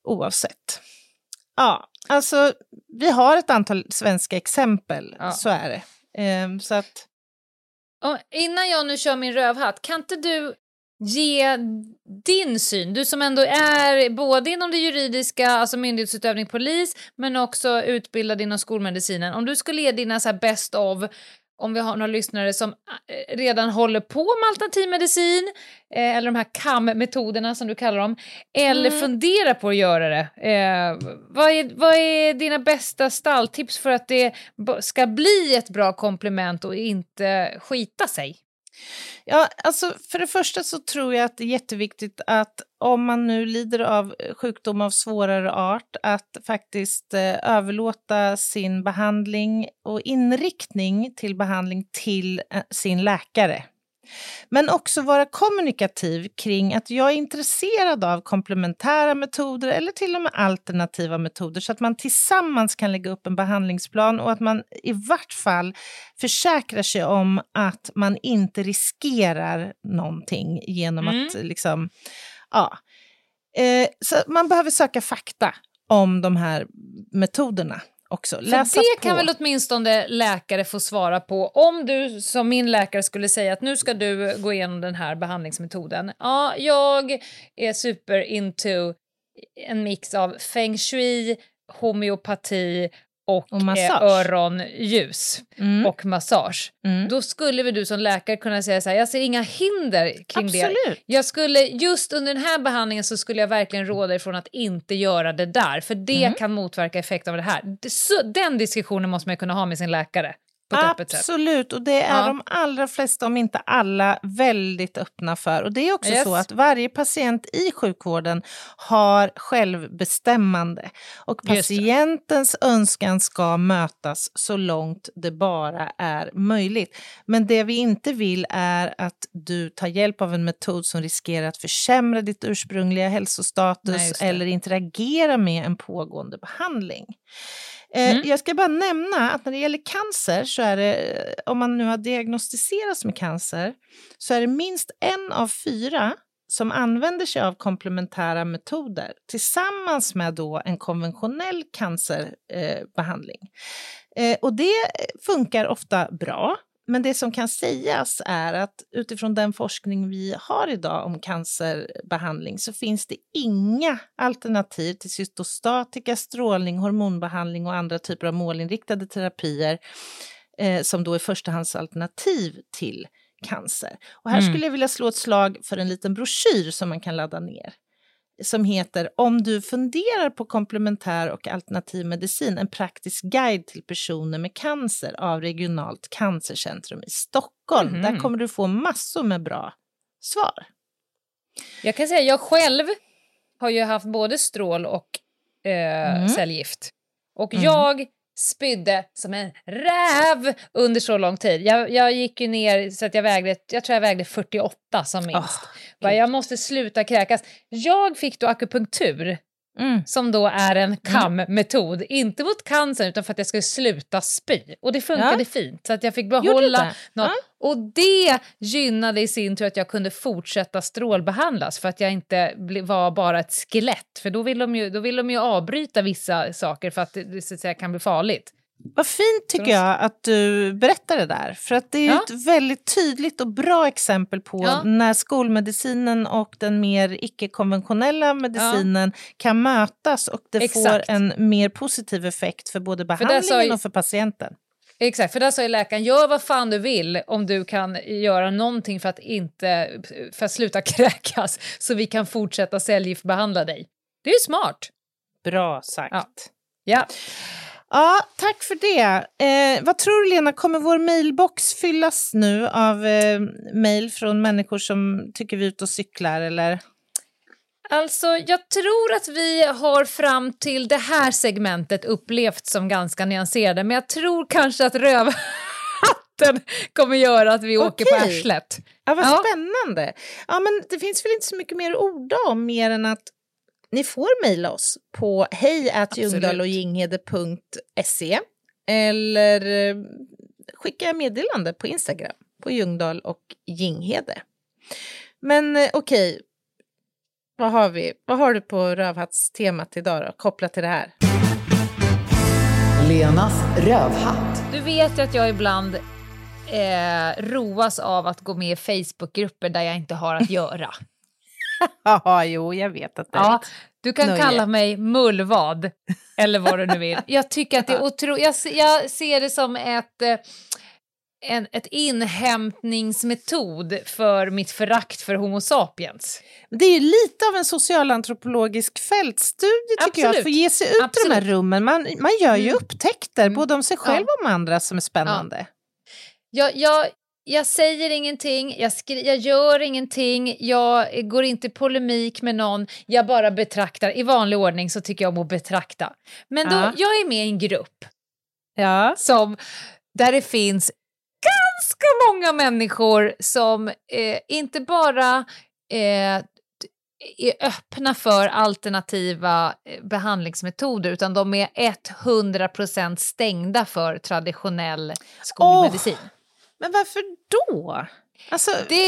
oavsett. Ja, alltså vi har ett antal svenska exempel, så är det. Så att... Och innan jag nu kör min rövhatt, kan inte du ge din syn, du som ändå är både inom det juridiska, alltså myndighetsutövning, polis, men också utbildad inom skolmedicinen. Om du skulle ge dina så här best of, om vi har några lyssnare som redan håller på med alternativmedicin, eller de här CAM-metoderna som du kallar dem, eller funderar på att göra det. Vad är dina bästa stalltips för att det ska bli ett bra komplement och inte skita sig? Ja, alltså för det första så tror jag att det är jätteviktigt att om man nu lider av sjukdom av svårare art, att faktiskt överlåta sin behandling och inriktning till behandling till sin läkare. Men också vara kommunikativ kring att jag är intresserad av komplementära metoder eller till och med alternativa metoder, så att man tillsammans kan lägga upp en behandlingsplan och att man i vart fall försäkrar sig om att man inte riskerar någonting genom att liksom, så man behöver söka fakta om de här metoderna. Också. För det kan väl åtminstone läkare få svara på. Om du som min läkare skulle säga att nu ska du gå igenom den här behandlingsmetoden. Ja, jag är super into en mix av feng shui, homeopati och öronljus och massage. Då skulle väl du som läkare kunna säga så här: jag ser inga hinder kring det. Jag skulle, just under den här behandlingen så skulle jag verkligen råda ifrån att inte göra det där, för det kan motverka effekt av det här. Den diskussionen måste man kunna ha med sin läkare. Absolut, och det är de allra flesta, om inte alla, väldigt öppna för. Och det är också så att varje patient i sjukvården har självbestämmande. Och patientens önskan ska mötas så långt det bara är möjligt. Men det vi inte vill är att du tar hjälp av en metod som riskerar att försämra ditt ursprungliga hälsostatus eller interagera med en pågående behandling. Jag ska bara nämna att när det gäller cancer så är det, om man nu har diagnostiserats med cancer, så är det minst 1 av 4 som använder sig av komplementära metoder tillsammans med då en konventionell cancerbehandling. Och det funkar ofta bra. Men det som kan sägas är att utifrån den forskning vi har idag om cancerbehandling så finns det inga alternativ till cytostatika, strålning, hormonbehandling och andra typer av målinriktade terapier som då är förstahandsalternativ till cancer. Och här skulle jag vilja slå ett slag för en liten broschyr som man kan ladda ner, som heter Om du funderar på komplementär och alternativ medicin, en praktisk guide till personer med cancer av Regionalt cancercentrum i Stockholm. Där kommer du få massor med bra svar. Jag kan säga att jag själv har ju haft både strål och cellgift. Och jag spydde som en räv under så lång tid. Jag gick ju ner så att jag tror jag vägde 48 som minst. Jag måste sluta kräkas. Jag fick då akupunktur som då är en CAM-metod. Inte mot cancer utan för att jag skulle sluta spy. Och det funkade fint. Så att jag fick behålla något. Och det gynnade i sin tur att jag kunde fortsätta strålbehandlas. För att jag inte var bara ett skelett. För då vill de ju avbryta vissa saker för att det så att säga kan bli farligt. Vad fint tycker jag att du berättar det där. För att det är ett väldigt tydligt och bra exempel på när skolmedicinen och den mer icke-konventionella medicinen kan mötas och det får en mer positiv effekt för både behandlingen och för patienten. Exakt, för där sa ju läkaren, gör vad fan du vill om du kan göra någonting för att sluta kräkas så vi kan fortsätta cellgiftbehandla dig. Det är ju smart. Bra sagt. Ja. Ja, tack för det. Vad tror du, Lena, kommer vår mailbox fyllas nu av mejl från människor som tycker vi är ute och cyklar eller? Alltså, jag tror att vi har fram till det här segmentet upplevt som ganska nyanserade, men jag tror kanske att rövhatten kommer göra att vi åker på arslet. Ja, vad spännande. Ja, men det finns väl inte så mycket mer att orda om mer än att ni får mejla oss på hej@ljungdalochginghede.se eller skicka meddelande på Instagram på Ljungdahl och Ginghede. Men okej, Vad har vi? Vad har du på rövhattstemat idag då, kopplat till det här? Lenas rövhatt. Du vet ju att jag ibland roas av att gå med i Facebookgrupper där jag inte har att göra. Ja, jo, jag vet att det är du kan kalla mig mullvad eller vad du nu vill. Jag tycker att det är otroligt. Jag ser det som ett inhämtningsmetod för mitt förakt för Homo sapiens. Det är ju lite av en socialantropologisk fältstudie tycker jag, att få ge sig ut i de här rummen. Man gör ju upptäckter, både om sig själv och om andra, som är spännande. Jag säger ingenting, jag gör ingenting, jag går inte i polemik med någon, jag bara betraktar. I vanlig ordning så tycker jag om att betrakta. Men då, jag är med i en grupp där det finns ganska många människor som inte bara är öppna för alternativa behandlingsmetoder, utan de är 100% stängda för traditionell skolmedicin. Men varför då? Alltså,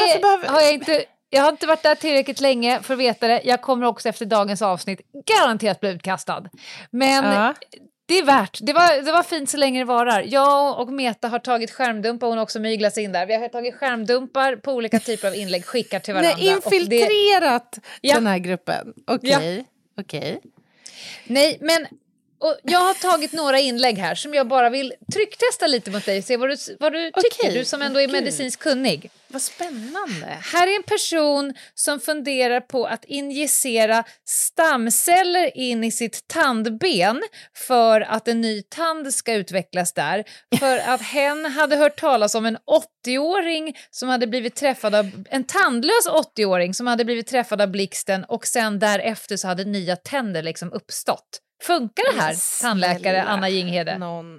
Jag har inte varit där tillräckligt länge för att veta det. Jag kommer också efter dagens avsnitt garanterat bli utkastad. Men det är värt. Det var fint så länge det varar. Jag och Meta har tagit skärmdumpar, hon har också myglat in där. Vi har tagit skärmdumpar på olika typer av inlägg, skickar till varandra. Nej, infiltrerat den här gruppen. Okej. Nej, men och jag har tagit några inlägg här som jag bara vill trycktesta lite mot dig. Se vad du tycker, du som ändå är medicinskt kunnig. Vad spännande. Här är en person som funderar på att injicera stamceller in i sitt tandben för att en ny tand ska utvecklas där. För att hen hade hört talas om en 80-åring som hade blivit träffad av en tandlös 80-åring som hade blivit träffad av blixten, och sen därefter så hade nya tänder liksom uppstått. Funkar det här, tandläkare Anna Jinghede?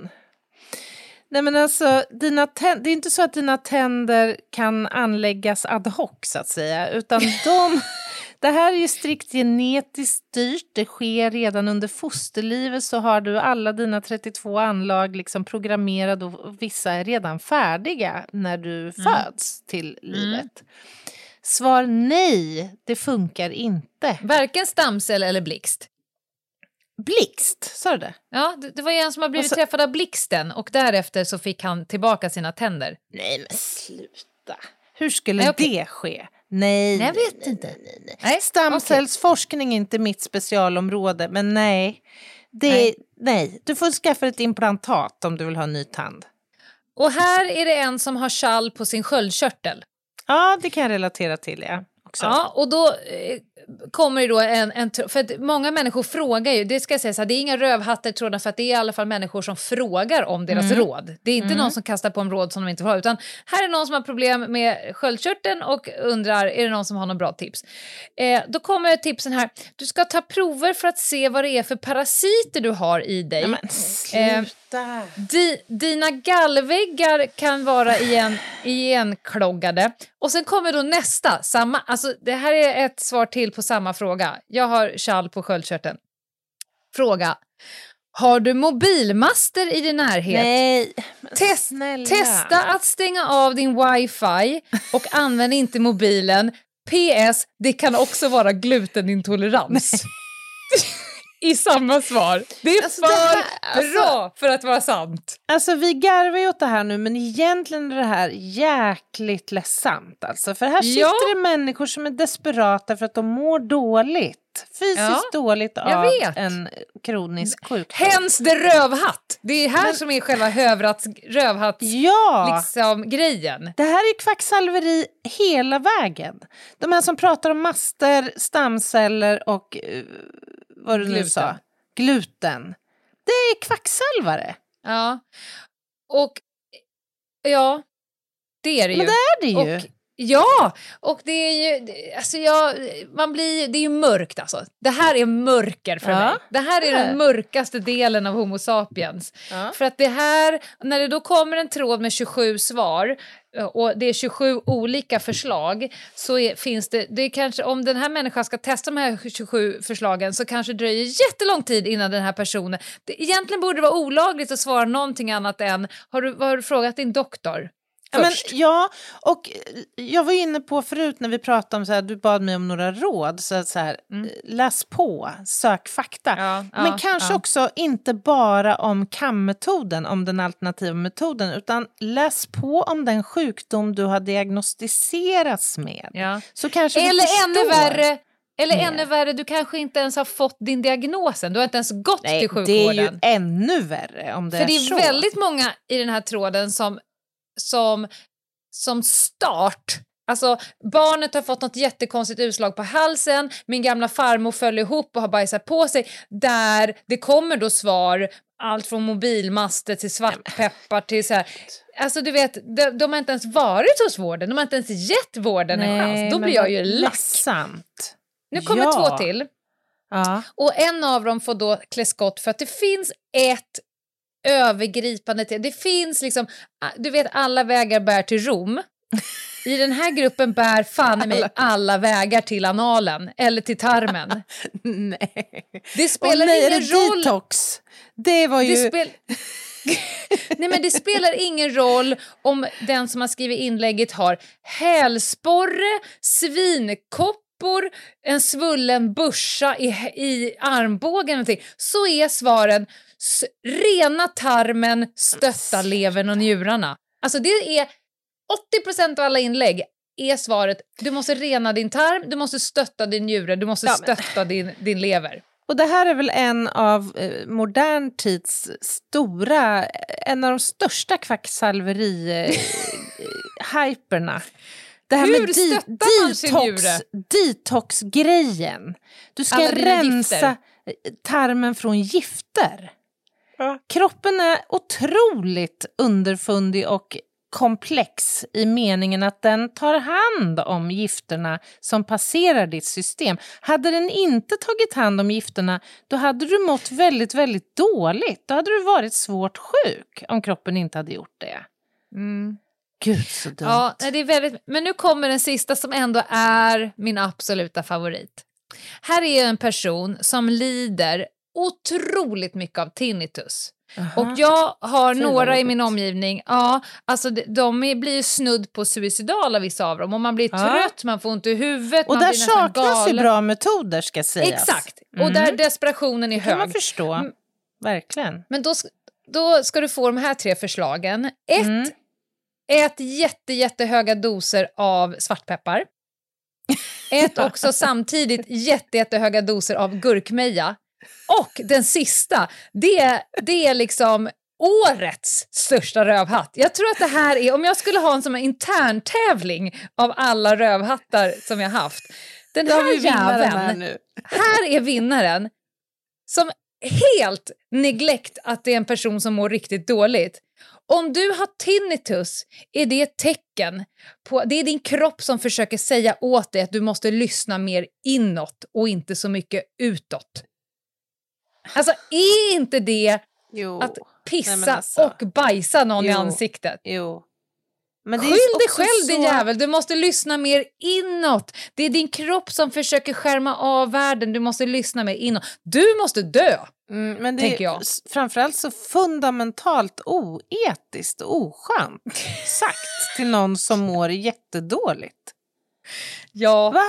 Nej, men alltså, det är inte så att dina tänder kan anläggas ad hoc så att säga, utan det här är ju strikt genetiskt styrt. Det sker redan under fosterlivet, så har du alla dina 32 anlag liksom programmerade, och vissa är redan färdiga när du föds till livet. Svar nej, det funkar inte. Varken stamcell eller blixt. Blixt, sa du det? Ja, det var en som har blivit träffad av blixten, och därefter så fick han tillbaka sina tänder. Nej, men sluta. Hur skulle det ske? Nej, jag vet inte. Nej. Stamcellsforskning är inte mitt specialområde, men nej. Nej, du får skaffa ett implantat om du vill ha en ny tand. Och här är det en som har kall på sin sköldkörtel. Ja, det kan jag relatera till, ja. Också. Ja, och då kommer det då för att många människor frågar ju, det ska jag säga så här, det är inga rövhattar trådar, för att det är i alla fall människor som frågar om deras råd. Det är inte någon som kastar på en råd som de inte får ha, utan här är någon som har problem med sköldkörteln och undrar, är det någon som har något bra tips? Då kommer tipsen här, du ska ta prover för att se vad det är för parasiter du har i dig. Ja, men sluta. Dina gallväggar kan vara igenkloggade. Och sen kommer då nästa, alltså det här är ett svar till på samma fråga. Jag har kall på sköldkörteln. Fråga: har du mobilmaster i din närhet? Nej, testa att stänga av din wifi och använd inte mobilen. PS, det kan också vara glutenintolerans. I samma svar. Det är bra för att vara sant. Alltså vi garvar ju åt det här nu, men egentligen är det här jäkligt ledsamt. Alltså, för här sitter det människor som är desperata för att de mår dåligt. Fysiskt dåligt av en kronisk sjukdom. Hens det rövhatt. Det är här som är själva rövhatt liksom grejen. Det här är kvacksalveri hela vägen. De här som pratar om master, stamceller och vad du nu sa. Gluten. Det är kvacksalvare. Ja. Och ja, det är det ju. Men det är det ju. Och det är ju, alltså det är ju mörkt alltså. Det här är mörker för mig. Det här är den mörkaste delen av Homo sapiens. För att det här, när det då kommer en tråd med 27 svar och det är 27 olika förslag, så finns det är kanske, om den här människan ska testa de här 27 förslagen, så kanske det dröjer jättelång tid innan den här personen, egentligen borde det vara olagligt att svara någonting annat än, vad har du frågat din doktor? först. Ja, och jag var inne på förut när vi pratade om så här, du bad mig om några råd, så här, läs på, sök fakta. Men kanske också inte bara om KAM-metoden, om den alternativa metoden, utan läs på om den sjukdom du har diagnostiserats med. Ja. Så kanske ännu värre, du kanske inte ens har fått din diagnosen. Du har inte ens gått till sjukvården. Det är ju ännu värre om det är så. För det är väldigt många i den här tråden som start. Alltså, barnet har fått något jättekonstigt utslag på halsen. Min gamla farmor föll ihop och har bajsat på sig. Där det kommer då svar, allt från mobilmaster till svartpeppar till så här. Alltså du vet, de har inte ens varit hos vården. De har inte ens gett vården en chans. Då blir jag ju ledsamt. Nu kommer 2 till. Ja. Och en av dem får då klä skott för att det finns ett övergripande till. Det finns liksom, du vet, alla vägar bär till Rom. I den här gruppen bär fan i mig alla vägar till analen eller till tarmen. Nej. Det spelar ingen roll. Detox. Det var ju... Nej, men det spelar ingen roll om den som har skrivit inlägget har hälsporre, svinkoppor, en svullen buscha i armbågen eller någonting. Så är svaren rena tarmen, stötta levern och njurarna. Alltså det är 80% av alla inlägg är svaret, du måste rena din tarm, du måste stötta din njure, du måste stötta din lever. Och det här är väl en av modern tids en av de största kvacksalveri-hyperna. Det här hur stöttar man sin njure? Detox-grejen. Du ska rensa tarmen från gifter. Ja. Kroppen är otroligt underfundig och komplex i meningen att den tar hand om gifterna som passerar ditt system. Hade den inte tagit hand om gifterna, då hade du mått väldigt, väldigt dåligt. Då hade du varit svårt sjuk om kroppen inte hade gjort det. Gud, så dumt. Ja, det är väldigt... Men nu kommer den sista som ändå är min absoluta favorit. Här är en person som lider otroligt mycket av tinnitus. Aha. Och jag har några i min omgivning, alltså de blir ju snudd på suicidala, vissa av dem. Och man blir trött, man får ont i huvudet. Och man där blir nästan saknas ju bra metoder, ska sägas. Exakt, och där desperationen är hög. Det kan man förstå, verkligen. Men då ska du få de här 3 förslagen. 1, ät jättehöga doser av svartpeppar. 1 också samtidigt jättehöga doser av gurkmeja. Och den sista, det är liksom årets största rövhatt. Jag tror att det här är, om jag skulle ha en som en intern tävling av alla rövhattar som jag haft. Den här jäveln, här är vinnaren, som helt neglect att det är en person som mår riktigt dåligt. Om du har tinnitus är det ett tecken på, det är din kropp som försöker säga åt dig att du måste lyssna mer inåt och inte så mycket utåt. Alltså är inte det att pissa och bajsa någon i ansiktet? Jo. Men skyll dig själv, din jävel. Du måste lyssna mer inåt. Det är din kropp som försöker skärma av världen. Du måste lyssna mer inåt. Du måste dö, men det är framförallt så fundamentalt oetiskt och oskönt sagt till någon som mår jättedåligt. Ja. Va?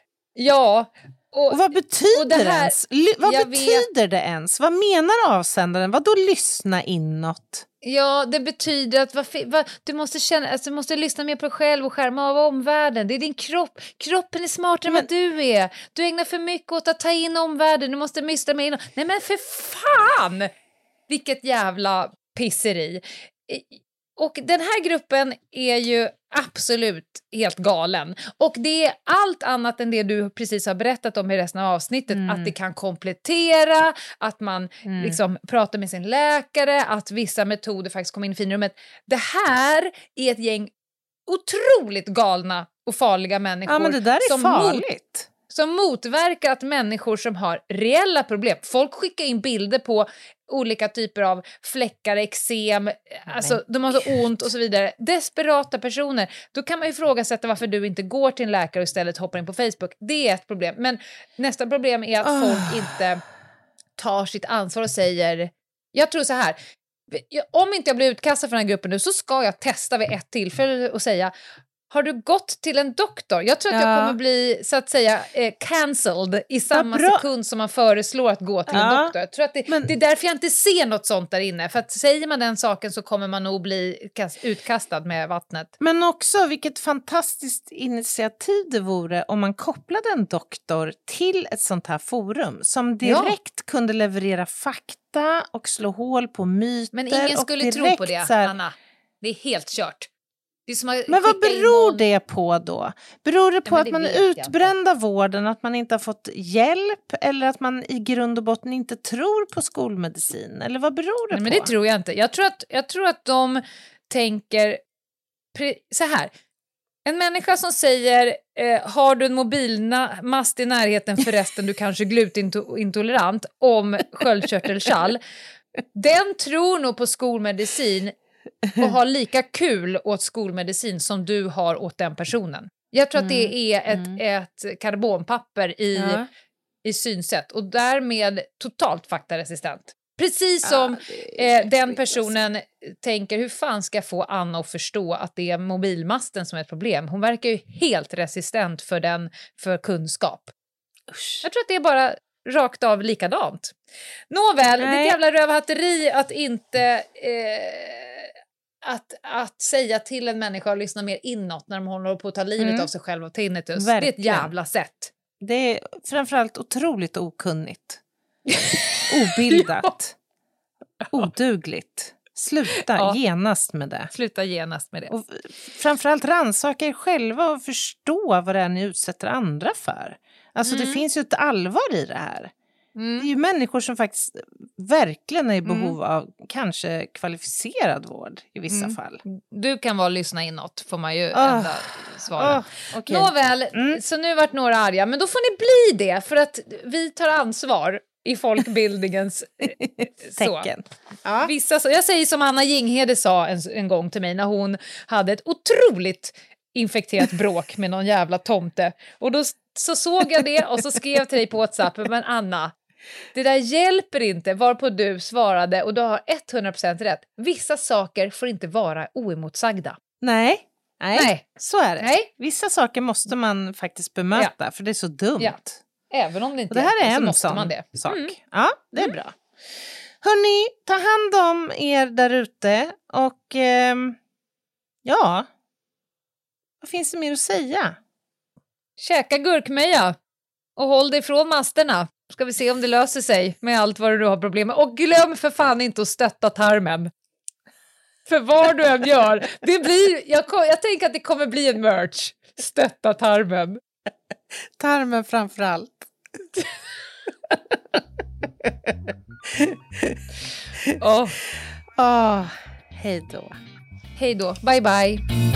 Ja. Och vad betyder det ens? Vad betyder det ens? Vad menar avsändaren? Vad då lyssna inåt? Ja, det betyder att du måste känna, alltså, du måste lyssna mer på dig själv och skärma av omvärlden. Det är din kropp. Kroppen är smartare än vad du är. Du ägnar för mycket åt att ta in omvärlden. Du måste mysta med in. Nej men för fan! Vilket jävla pisseri. Och den här gruppen är ju absolut helt galen. Och det är allt annat än det du precis har berättat om i resten av avsnittet. Att det kan komplettera, att man liksom pratar med sin läkare, att vissa metoder faktiskt kommer in i finrummet. Det här är ett gäng otroligt galna och farliga människor. Ja, men det där är farligt. Som motverkar att människor som har reella problem, folk skickar in bilder på olika typer av fläckar, eksem, alltså de har så ont och så vidare. Desperata personer. Då kan man ju ifrågasätta varför du inte går till en läkare och istället hoppar in på Facebook. Det är ett problem. Men nästa problem är att folk inte tar sitt ansvar och säger, jag tror så här, Om inte jag blir utkastad från den här gruppen nu, så ska jag testa vid ett tillfälle och säga: har du gått till en doktor? Jag tror att jag kommer bli, så att säga, cancelled i samma sekund som man föreslår att gå till en doktor. Jag tror att det är därför jag inte ser något sånt där inne. För att säger man den saken så kommer man nog bli utkastad med vattnet. Men också vilket fantastiskt initiativ det vore om man kopplade en doktor till ett sånt här forum som direkt kunde leverera fakta och slå hål på myter. Men ingen skulle tro på det, Anna. Det är helt kört. Men vad beror det på då? Beror det på att man är utbränd av vården, att man inte har fått hjälp, eller att man i grund och botten inte tror på skolmedicin? Eller vad beror det på? Men det tror jag inte. Jag tror att de tänker så här. En människa som säger har du en mobilmast i närheten förresten, du kanske är glutenintolerant, om sköldkörtelkärl. Den tror nog på skolmedicin och har lika kul åt skolmedicin som du har åt den personen. Jag tror att det är ett karbonpapper i synsätt och därmed totalt faktaresistent. Precis som den personen tänker, hur fan ska jag få Anna att förstå att det är mobilmasten som är ett problem? Hon verkar ju helt resistent för kunskap. Usch. Jag tror att det är bara rakt av likadant. Nåväl, det är ett jävla rövhatteri att inte... Att säga till en människa att lyssna mer inåt när de håller på att ta livet av sig själv och tinnitus. Verkligen. Det är ett jävla sätt. Det är framförallt otroligt okunnigt. Obildat. Odugligt. Sluta genast med det. Sluta genast med det. Och framförallt rannsaka er själva och förstå vad det är ni utsätter andra för. Alltså det finns ju ett allvar i det här. Det är ju människor som faktiskt verkligen är i behov av kanske kvalificerad vård i vissa fall. Du kan vara lyssna inåt, får man ju ändå svara. Okay. Nåväl, så nu vart några arga. Men då får ni bli det, för att vi tar ansvar i folkbildningens tecken. Jag säger som Anna Jinghede sa en gång till mig när hon hade ett otroligt infekterat bråk med någon jävla tomte. Och då så såg jag det och så skrev till dig på WhatsApp: men Anna, det där hjälper inte, varpå du svarade, och du har 100% rätt. Vissa saker får inte vara oemotsagda. Nej, så är det. Nej. Vissa saker måste man faktiskt bemöta, för det är så dumt. Ja. Även om det inte och det här är så en måste sån man det. sak. Ja, det är bra. Hörrni, ta hand om er där ute och vad finns det mer att säga? Käka gurkmeja och håll dig från masterna. Ska vi se om det löser sig med allt vad du har problem med. Och glöm för fan inte att stötta tarmen. För vad du än gör, det blir, jag tänker att det kommer bli en merch. Stötta tarmen. Tarmen framförallt. Hej då. Hej då. Bye bye.